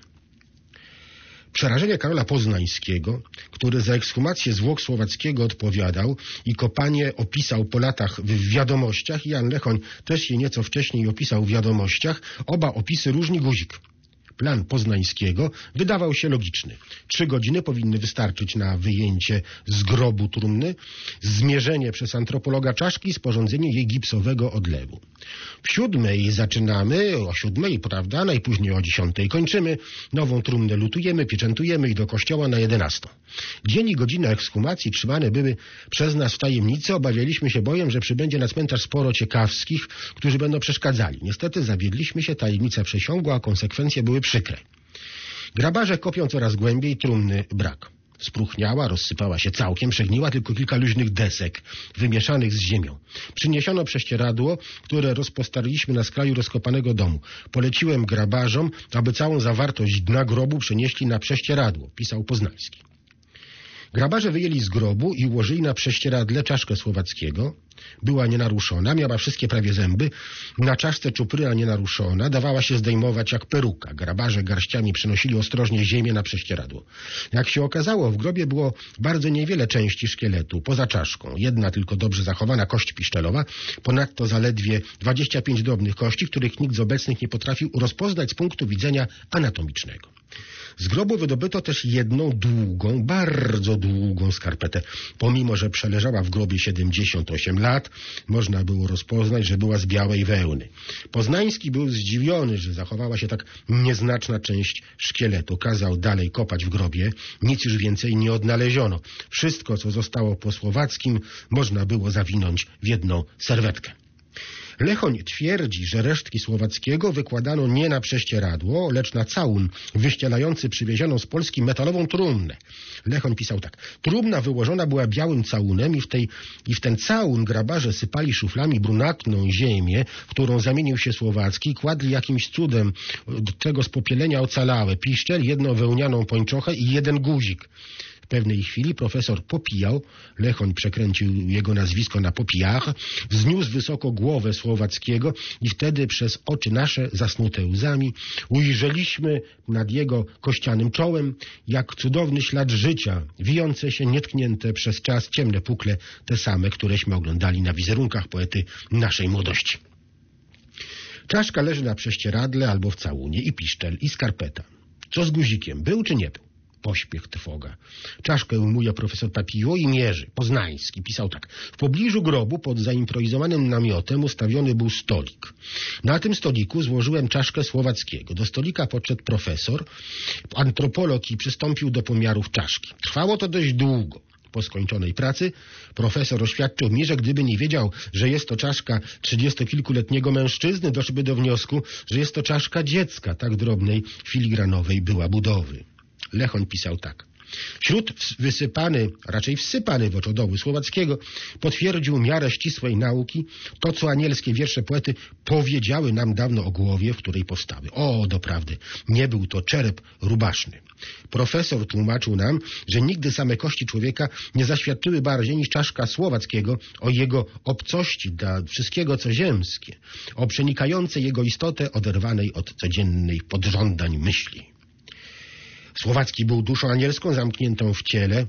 Przerażenie Karola Poznańskiego, który za ekshumację zwłok Słowackiego odpowiadał i kopanie opisał po latach w wiadomościach, Jan Lechoń też je nieco wcześniej opisał w wiadomościach, oba opisy różni guzik. Plan Poznańskiego wydawał się logiczny. Trzy godziny powinny wystarczyć na wyjęcie z grobu trumny, zmierzenie przez antropologa czaszki i sporządzenie jej gipsowego odlewu. W siódmej zaczynamy, o siódmej, prawda, najpóźniej o dziesiątej kończymy, nową trumnę lutujemy, pieczętujemy i do kościoła na jedenastą. Dzień i godzina ekshumacji trzymane były przez nas w tajemnicy. Obawialiśmy się bowiem, że przybędzie na cmentarz sporo ciekawskich, którzy będą przeszkadzali. Niestety zawiedliśmy się, tajemnica przesiągła, a konsekwencje były przykre. Grabarze kopią coraz głębiej, trumny brak. Spróchniała, rozsypała się całkiem, przegniła tylko kilka luźnych desek, wymieszanych z ziemią. Przyniesiono prześcieradło, które rozpostarliśmy na skraju rozkopanego domu. Poleciłem grabarzom, aby całą zawartość dna grobu przenieśli na prześcieradło, pisał Poznański. Grabarze wyjęli z grobu i ułożyli na prześcieradle czaszkę Słowackiego. Była nienaruszona, miała wszystkie prawie zęby. Na czaszce czupryna nienaruszona, dawała się zdejmować jak peruka. Grabarze garściami przynosili ostrożnie ziemię na prześcieradło. Jak się okazało, w grobie było bardzo niewiele części szkieletu, poza czaszką. Jedna tylko dobrze zachowana kość piszczelowa, ponadto zaledwie dwadzieścia pięć drobnych kości, których nikt z obecnych nie potrafił rozpoznać z punktu widzenia anatomicznego. Z grobu wydobyto też jedną długą, bardzo długą skarpetę. Pomimo że przeleżała w grobie siedemdziesiąt osiem lat, można było rozpoznać, że była z białej wełny. Poznański był zdziwiony, że zachowała się tak nieznaczna część szkieletu. Kazał dalej kopać w grobie. Nic już więcej nie odnaleziono. Wszystko, co zostało po Słowackim, można było zawinąć w jedną serwetkę. Lechoń twierdzi, że resztki Słowackiego wykładano nie na prześcieradło, lecz na całun wyścielający przywiezioną z Polski metalową trumnę. Lechoń pisał tak. Trumna wyłożona była białym całunem i w, tej, i w ten całun grabarze sypali szuflami brunatną ziemię, którą zamienił się Słowacki, kładli jakimś cudem do tego spopielenia ocalałe piszczel, jedną wełnianą pończochę i jeden guzik. pewnej chwili profesor Popijał, Lechoń przekręcił jego nazwisko na Popijach, wzniósł wysoko głowę Słowackiego i wtedy przez oczy nasze, zasnute łzami, ujrzeliśmy nad jego kościanym czołem, jak cudowny ślad życia, wijące się nietknięte przez czas ciemne pukle, te same, któreśmy oglądali na wizerunkach poety naszej młodości. Czaszka leży na prześcieradle albo w całunie, i piszczel, i skarpeta. Co z guzikiem? Był czy nie był? Pośpiech, trwoga. Czaszkę umuje profesor Papillot i mierzy. Poznański pisał tak. W pobliżu grobu pod zaimprowizowanym namiotem ustawiony był stolik. Na tym stoliku złożyłem czaszkę Słowackiego. Do stolika podszedł profesor, antropolog, i przystąpił do pomiarów czaszki. Trwało to dość długo. Po skończonej pracy profesor oświadczył mi, że gdyby nie wiedział, że jest to czaszka trzydziestokilkuletniego mężczyzny, doszłby do wniosku, że jest to czaszka dziecka, tak drobnej, filigranowej była budowy. Lechoń pisał tak. Śród wysypany, raczej wsypany w oczodoły Słowackiego potwierdził miarę ścisłej nauki to, co anielskie wiersze poety powiedziały nam dawno o głowie, w której powstały. O, doprawdy, nie był to czerep rubaszny. Profesor tłumaczył nam, że nigdy same kości człowieka nie zaświadczyły bardziej niż czaszka Słowackiego o jego obcości dla wszystkiego, co ziemskie, o przenikającej jego istotę oderwanej od codziennej podżądań myśli. Słowacki był duszą anielską zamkniętą w ciele,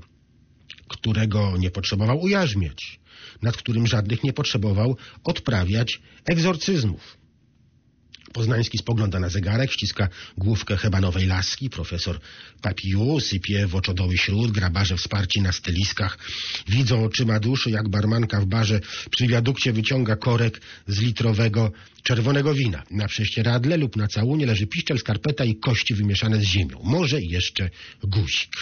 którego nie potrzebował ujarzmiać, nad którym żadnych nie potrzebował odprawiać egzorcyzmów. Poznański spogląda na zegarek, ściska główkę hebanowej laski. Profesor Papillot sypie w oczodoły śród, grabarze wsparci na styliskach widzą oczyma duszy, jak barmanka w barze przy wiadukcie wyciąga korek z litrowego czerwonego wina. Na prześcieradle lub na całunie leży piszczel, skarpeta i kości wymieszane z ziemią. Może jeszcze guzik.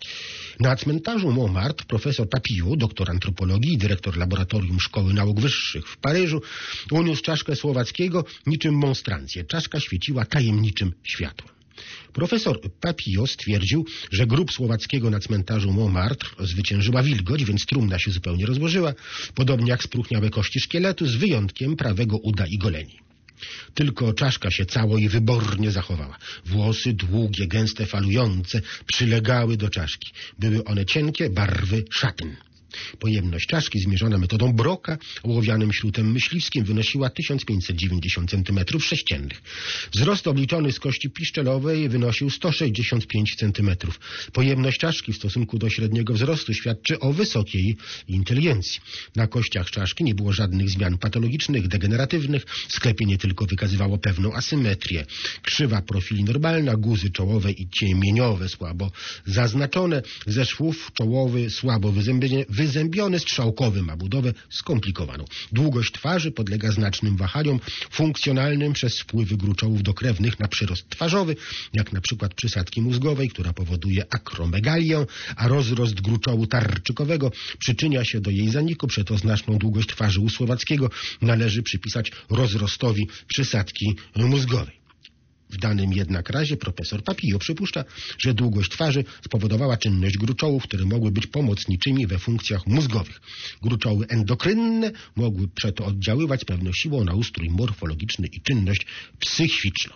Na cmentarzu Montmartre profesor Papillot, doktor antropologii i dyrektor Laboratorium Szkoły Nauk Wyższych w Paryżu, uniósł czaszkę Słowackiego niczym monstrancję. Czaszka świeciła tajemniczym światłem. Profesor Papillot stwierdził, że grób Słowackiego na cmentarzu Montmartre zwyciężyła wilgoć, więc trumna się zupełnie rozłożyła, podobnie jak spróchniałe kości szkieletu, z wyjątkiem prawego uda i goleni. Tylko czaszka się cało i wybornie zachowała. Włosy długie, gęste, falujące przylegały do czaszki. Były one cienkie, barwy szatyn. Pojemność czaszki zmierzona metodą Broca ołowianym śrutem myśliwskim wynosiła tysiąc pięćset dziewięćdziesiąt centymetrów sześciennych. Wzrost obliczony z kości piszczelowej wynosił sto sześćdziesiąt pięć centymetrów. Pojemność czaszki w stosunku do średniego wzrostu świadczy o wysokiej inteligencji. Na kościach czaszki nie było żadnych zmian patologicznych, degeneratywnych. Sklepienie tylko wykazywało pewną asymetrię. Krzywa profili normalna, guzy czołowe i ciemieniowe słabo zaznaczone, ze szwów czołowy słabo wyzębienie, wyzębiony, strzałkowy, ma budowę skomplikowaną. Długość twarzy podlega znacznym wahaniom funkcjonalnym przez wpływy gruczołów dokrewnych na przyrost twarzowy, jak na przykład przysadki mózgowej, która powoduje akromegalię, a rozrost gruczołu tarczykowego przyczynia się do jej zaniku. Przeto znaczną długość twarzy u Słowackiego należy przypisać rozrostowi przysadki mózgowej. W danym jednak razie profesor Papillot przypuszcza, że długość twarzy spowodowała czynność gruczołów, które mogły być pomocniczymi we funkcjach mózgowych. Gruczoły endokrynne mogły przeto oddziaływać z pewną siłą na ustrój morfologiczny i czynność psychiczną.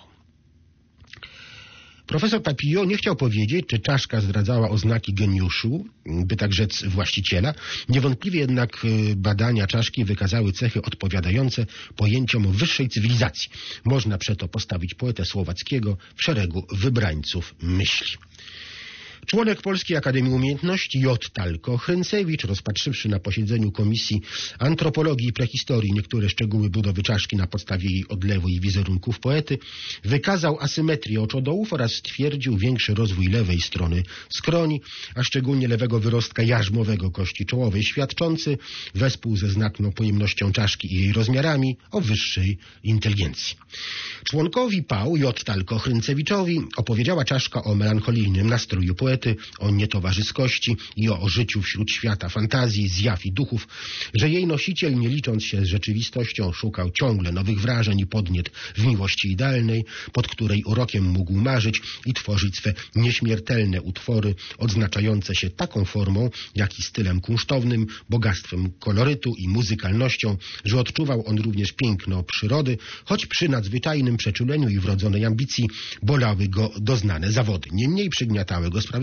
Profesor Papillot nie chciał powiedzieć, czy czaszka zdradzała oznaki geniuszu, by tak rzec właściciela. Niewątpliwie jednak badania czaszki wykazały cechy odpowiadające pojęciom wyższej cywilizacji. Można przeto postawić poetę Słowackiego w szeregu wybrańców myśli. Członek Polskiej Akademii Umiejętności J. Talko-Hryncewicz, rozpatrzywszy na posiedzeniu Komisji Antropologii i Prehistorii niektóre szczegóły budowy czaszki na podstawie jej odlewu i wizerunków poety, wykazał asymetrię oczodołów oraz stwierdził większy rozwój lewej strony skroni, a szczególnie lewego wyrostka jarzmowego kości czołowej, świadczący wespół ze znaczną pojemnością czaszki i jej rozmiarami o wyższej inteligencji. Członkowi P A U J. Talko-Hryncewiczowi opowiedziała czaszka o melancholijnym nastroju poety, o nietowarzyskości i o życiu wśród świata fantazji, zjaw i duchów, że jej nosiciel, nie licząc się z rzeczywistością, szukał ciągle nowych wrażeń i podniet w miłości idealnej, pod której urokiem mógł marzyć i tworzyć swe nieśmiertelne utwory, odznaczające się taką formą, jak i stylem kunsztownym, bogactwem kolorytu i muzykalnością, że odczuwał on również piękno przyrody, choć przy nadzwyczajnym przeczuleniu i wrodzonej ambicji bolały go doznane zawody. Niemniej przygniatały go sprawy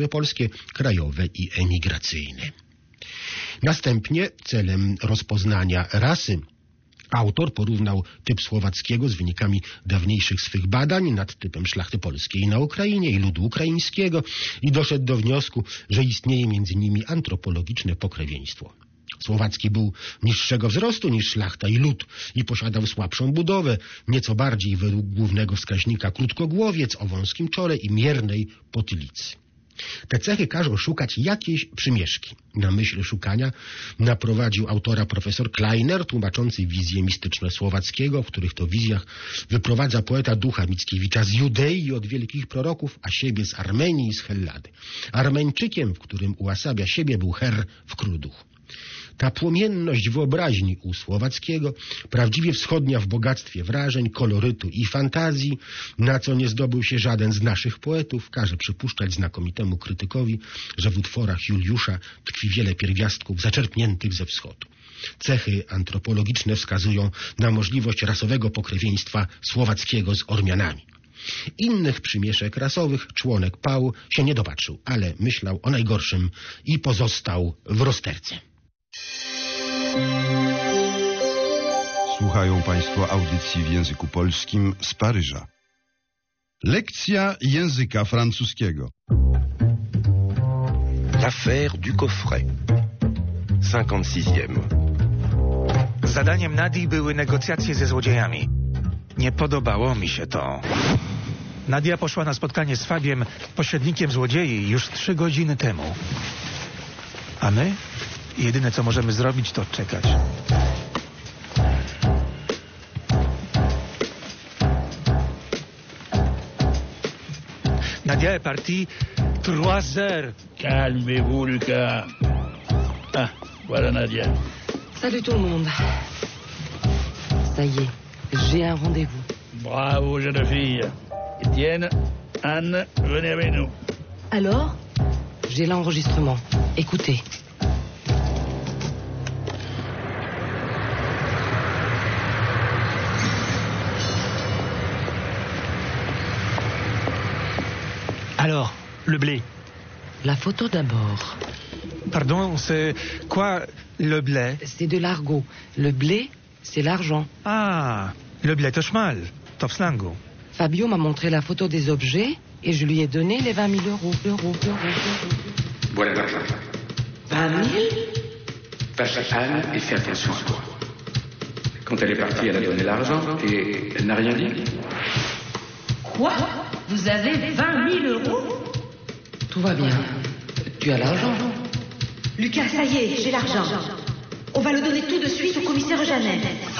sprawy polskie, krajowe i emigracyjne. Następnie celem rozpoznania rasy autor porównał typ słowackiego z wynikami dawniejszych swych badań nad typem szlachty polskiej na Ukrainie i ludu ukraińskiego i doszedł do wniosku, że istnieje między nimi antropologiczne pokrewieństwo. Słowacki był niższego wzrostu niż szlachta i lud i posiadał słabszą budowę, nieco bardziej według głównego wskaźnika krótkogłowiec o wąskim czole i miernej potylicy. Te cechy każą szukać jakiejś przymieszki. Na myśl szukania naprowadził autora profesor Kleiner, tłumaczący wizje mistyczne Słowackiego, w których to wizjach wyprowadza poeta ducha Mickiewicza z Judei i od wielkich proroków, a siebie z Armenii i z Hellady. Armeńczykiem, w którym uasabia siebie, był Her w król duch. Ta płomienność wyobraźni u Słowackiego, prawdziwie wschodnia w bogactwie wrażeń, kolorytu i fantazji, na co nie zdobył się żaden z naszych poetów, każe przypuszczać znakomitemu krytykowi, że w utworach Juliusza tkwi wiele pierwiastków zaczerpniętych ze wschodu. Cechy antropologiczne wskazują na możliwość rasowego pokrewieństwa Słowackiego z Ormianami. Innych przymieszek rasowych członek P A U się nie dopatrzył, ale myślał o najgorszym i pozostał w rozterce. Słuchają Państwo audycji w języku polskim z Paryża. Lekcja języka francuskiego. L'affaire du coffret. cinquante-sixième. Zadaniem Nadii były negocjacje ze złodziejami. Nie podobało mi się to. Nadia poszła na spotkanie z Fabiem, pośrednikiem złodziei, już trzy godziny temu. A my? Jedyne, co możemy zrobić, to czekać. Nadia est partie trois heures. Calmez-vous, Lucas. Ah, voilà Nadia. Salut tout le monde. Ça y est, j'ai un rendez-vous. Bravo, jeune fille. Étienne, Anne, venez avec nous. Alors? J'ai l'enregistrement. Écoutez. Alors, le blé. La photo d'abord. Pardon, c'est quoi le blé? C'est de l'argot. Le blé, c'est l'argent. Ah, le blé to szmal, to w slangu. Fabio m'a montré la photo des objets et je lui ai donné les vingt mille euros. euros, euros, euros. Voilà l'argent. vingt mille? Va chez Anne et fais attention à toi. Quand elle est partie, elle a donné l'argent et elle n'a rien dit. Quoi? Vous avez vingt mille euros? Tout va bien. Tu as l'argent? Lucas, ça y est, j'ai l'argent. On va le donner tout de suite au commissaire Jeannet.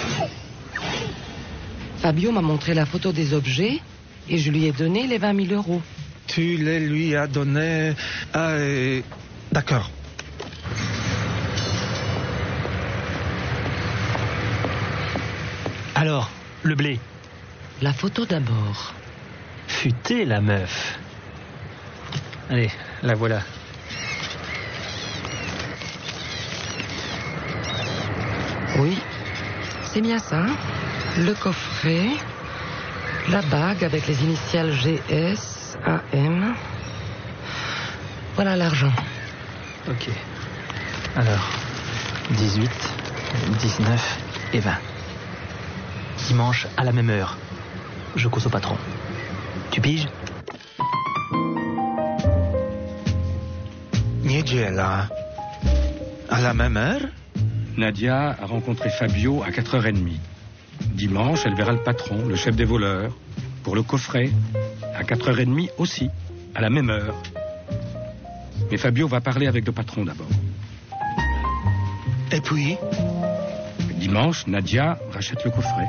Fabio m'a montré la photo des objets et je lui ai donné les vingt mille euros. Tu les lui as donnés... Ah, euh, d'accord. Alors, le blé. La photo d'abord. Futée, la meuf. Allez, la voilà. Oui, c'est bien ça. Le coffret, la bague avec les initiales G S, A M. Voilà l'argent. Ok. Alors, dix-huit, dix-neuf et vingt. Dimanche à la même heure. Je cause au patron. Tu piges? Niedziela. À la même heure? Nadia a rencontré Fabio à quatre heures trente. Dimanche, elle verra le patron, le chef des voleurs, pour le coffret, à quatre heures trente aussi, à la même heure. Mais Fabio va parler avec le patron d'abord. Et puis? Dimanche, Nadia rachète le coffret.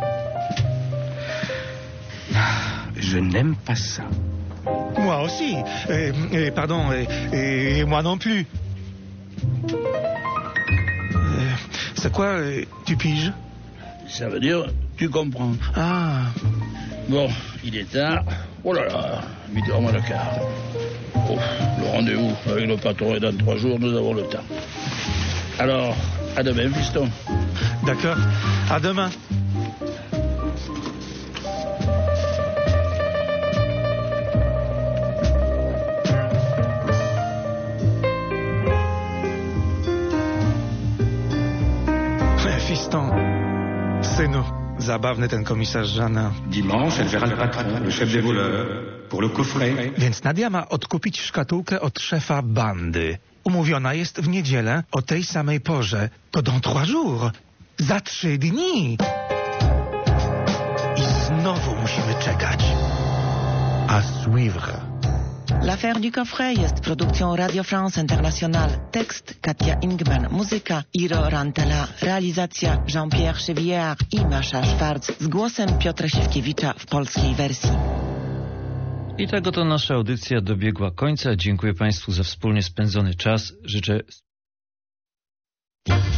Je n'aime pas ça. Moi aussi. Et, et, pardon, et, et moi non plus. Euh, c'est quoi, tu piges? Ça veut dire, tu comprends. Ah. Bon, il est tard. Oh là là, huit heures moins le quart. Oh, le rendez-vous avec le patron est dans trois jours, nous avons le temps. Alors, à demain, fiston. D'accord, à demain. Fiston, synu, zabawny ten komisarz Jeannin. Dimanche, elle verra le patron, le chef des voleurs, pour le coffret. Więc Nadia ma odkupić szkatułkę od szefa bandy. Umówiona jest w niedzielę o tej samej porze. To dans trois jours. Za trzy dni. I znowu musimy czekać. À suivre. L'affaire du coffret jest produkcją Radio France Internationale. Tekst Katia Ingman, muzyka Iro Rantela, realizacja Jean-Pierre Chevillard i Masza Schwarz z głosem Piotra Siewkiewicza w polskiej wersji. I tak oto nasza audycja dobiegła końca. Dziękuję Państwu za wspólnie spędzony czas. Życzę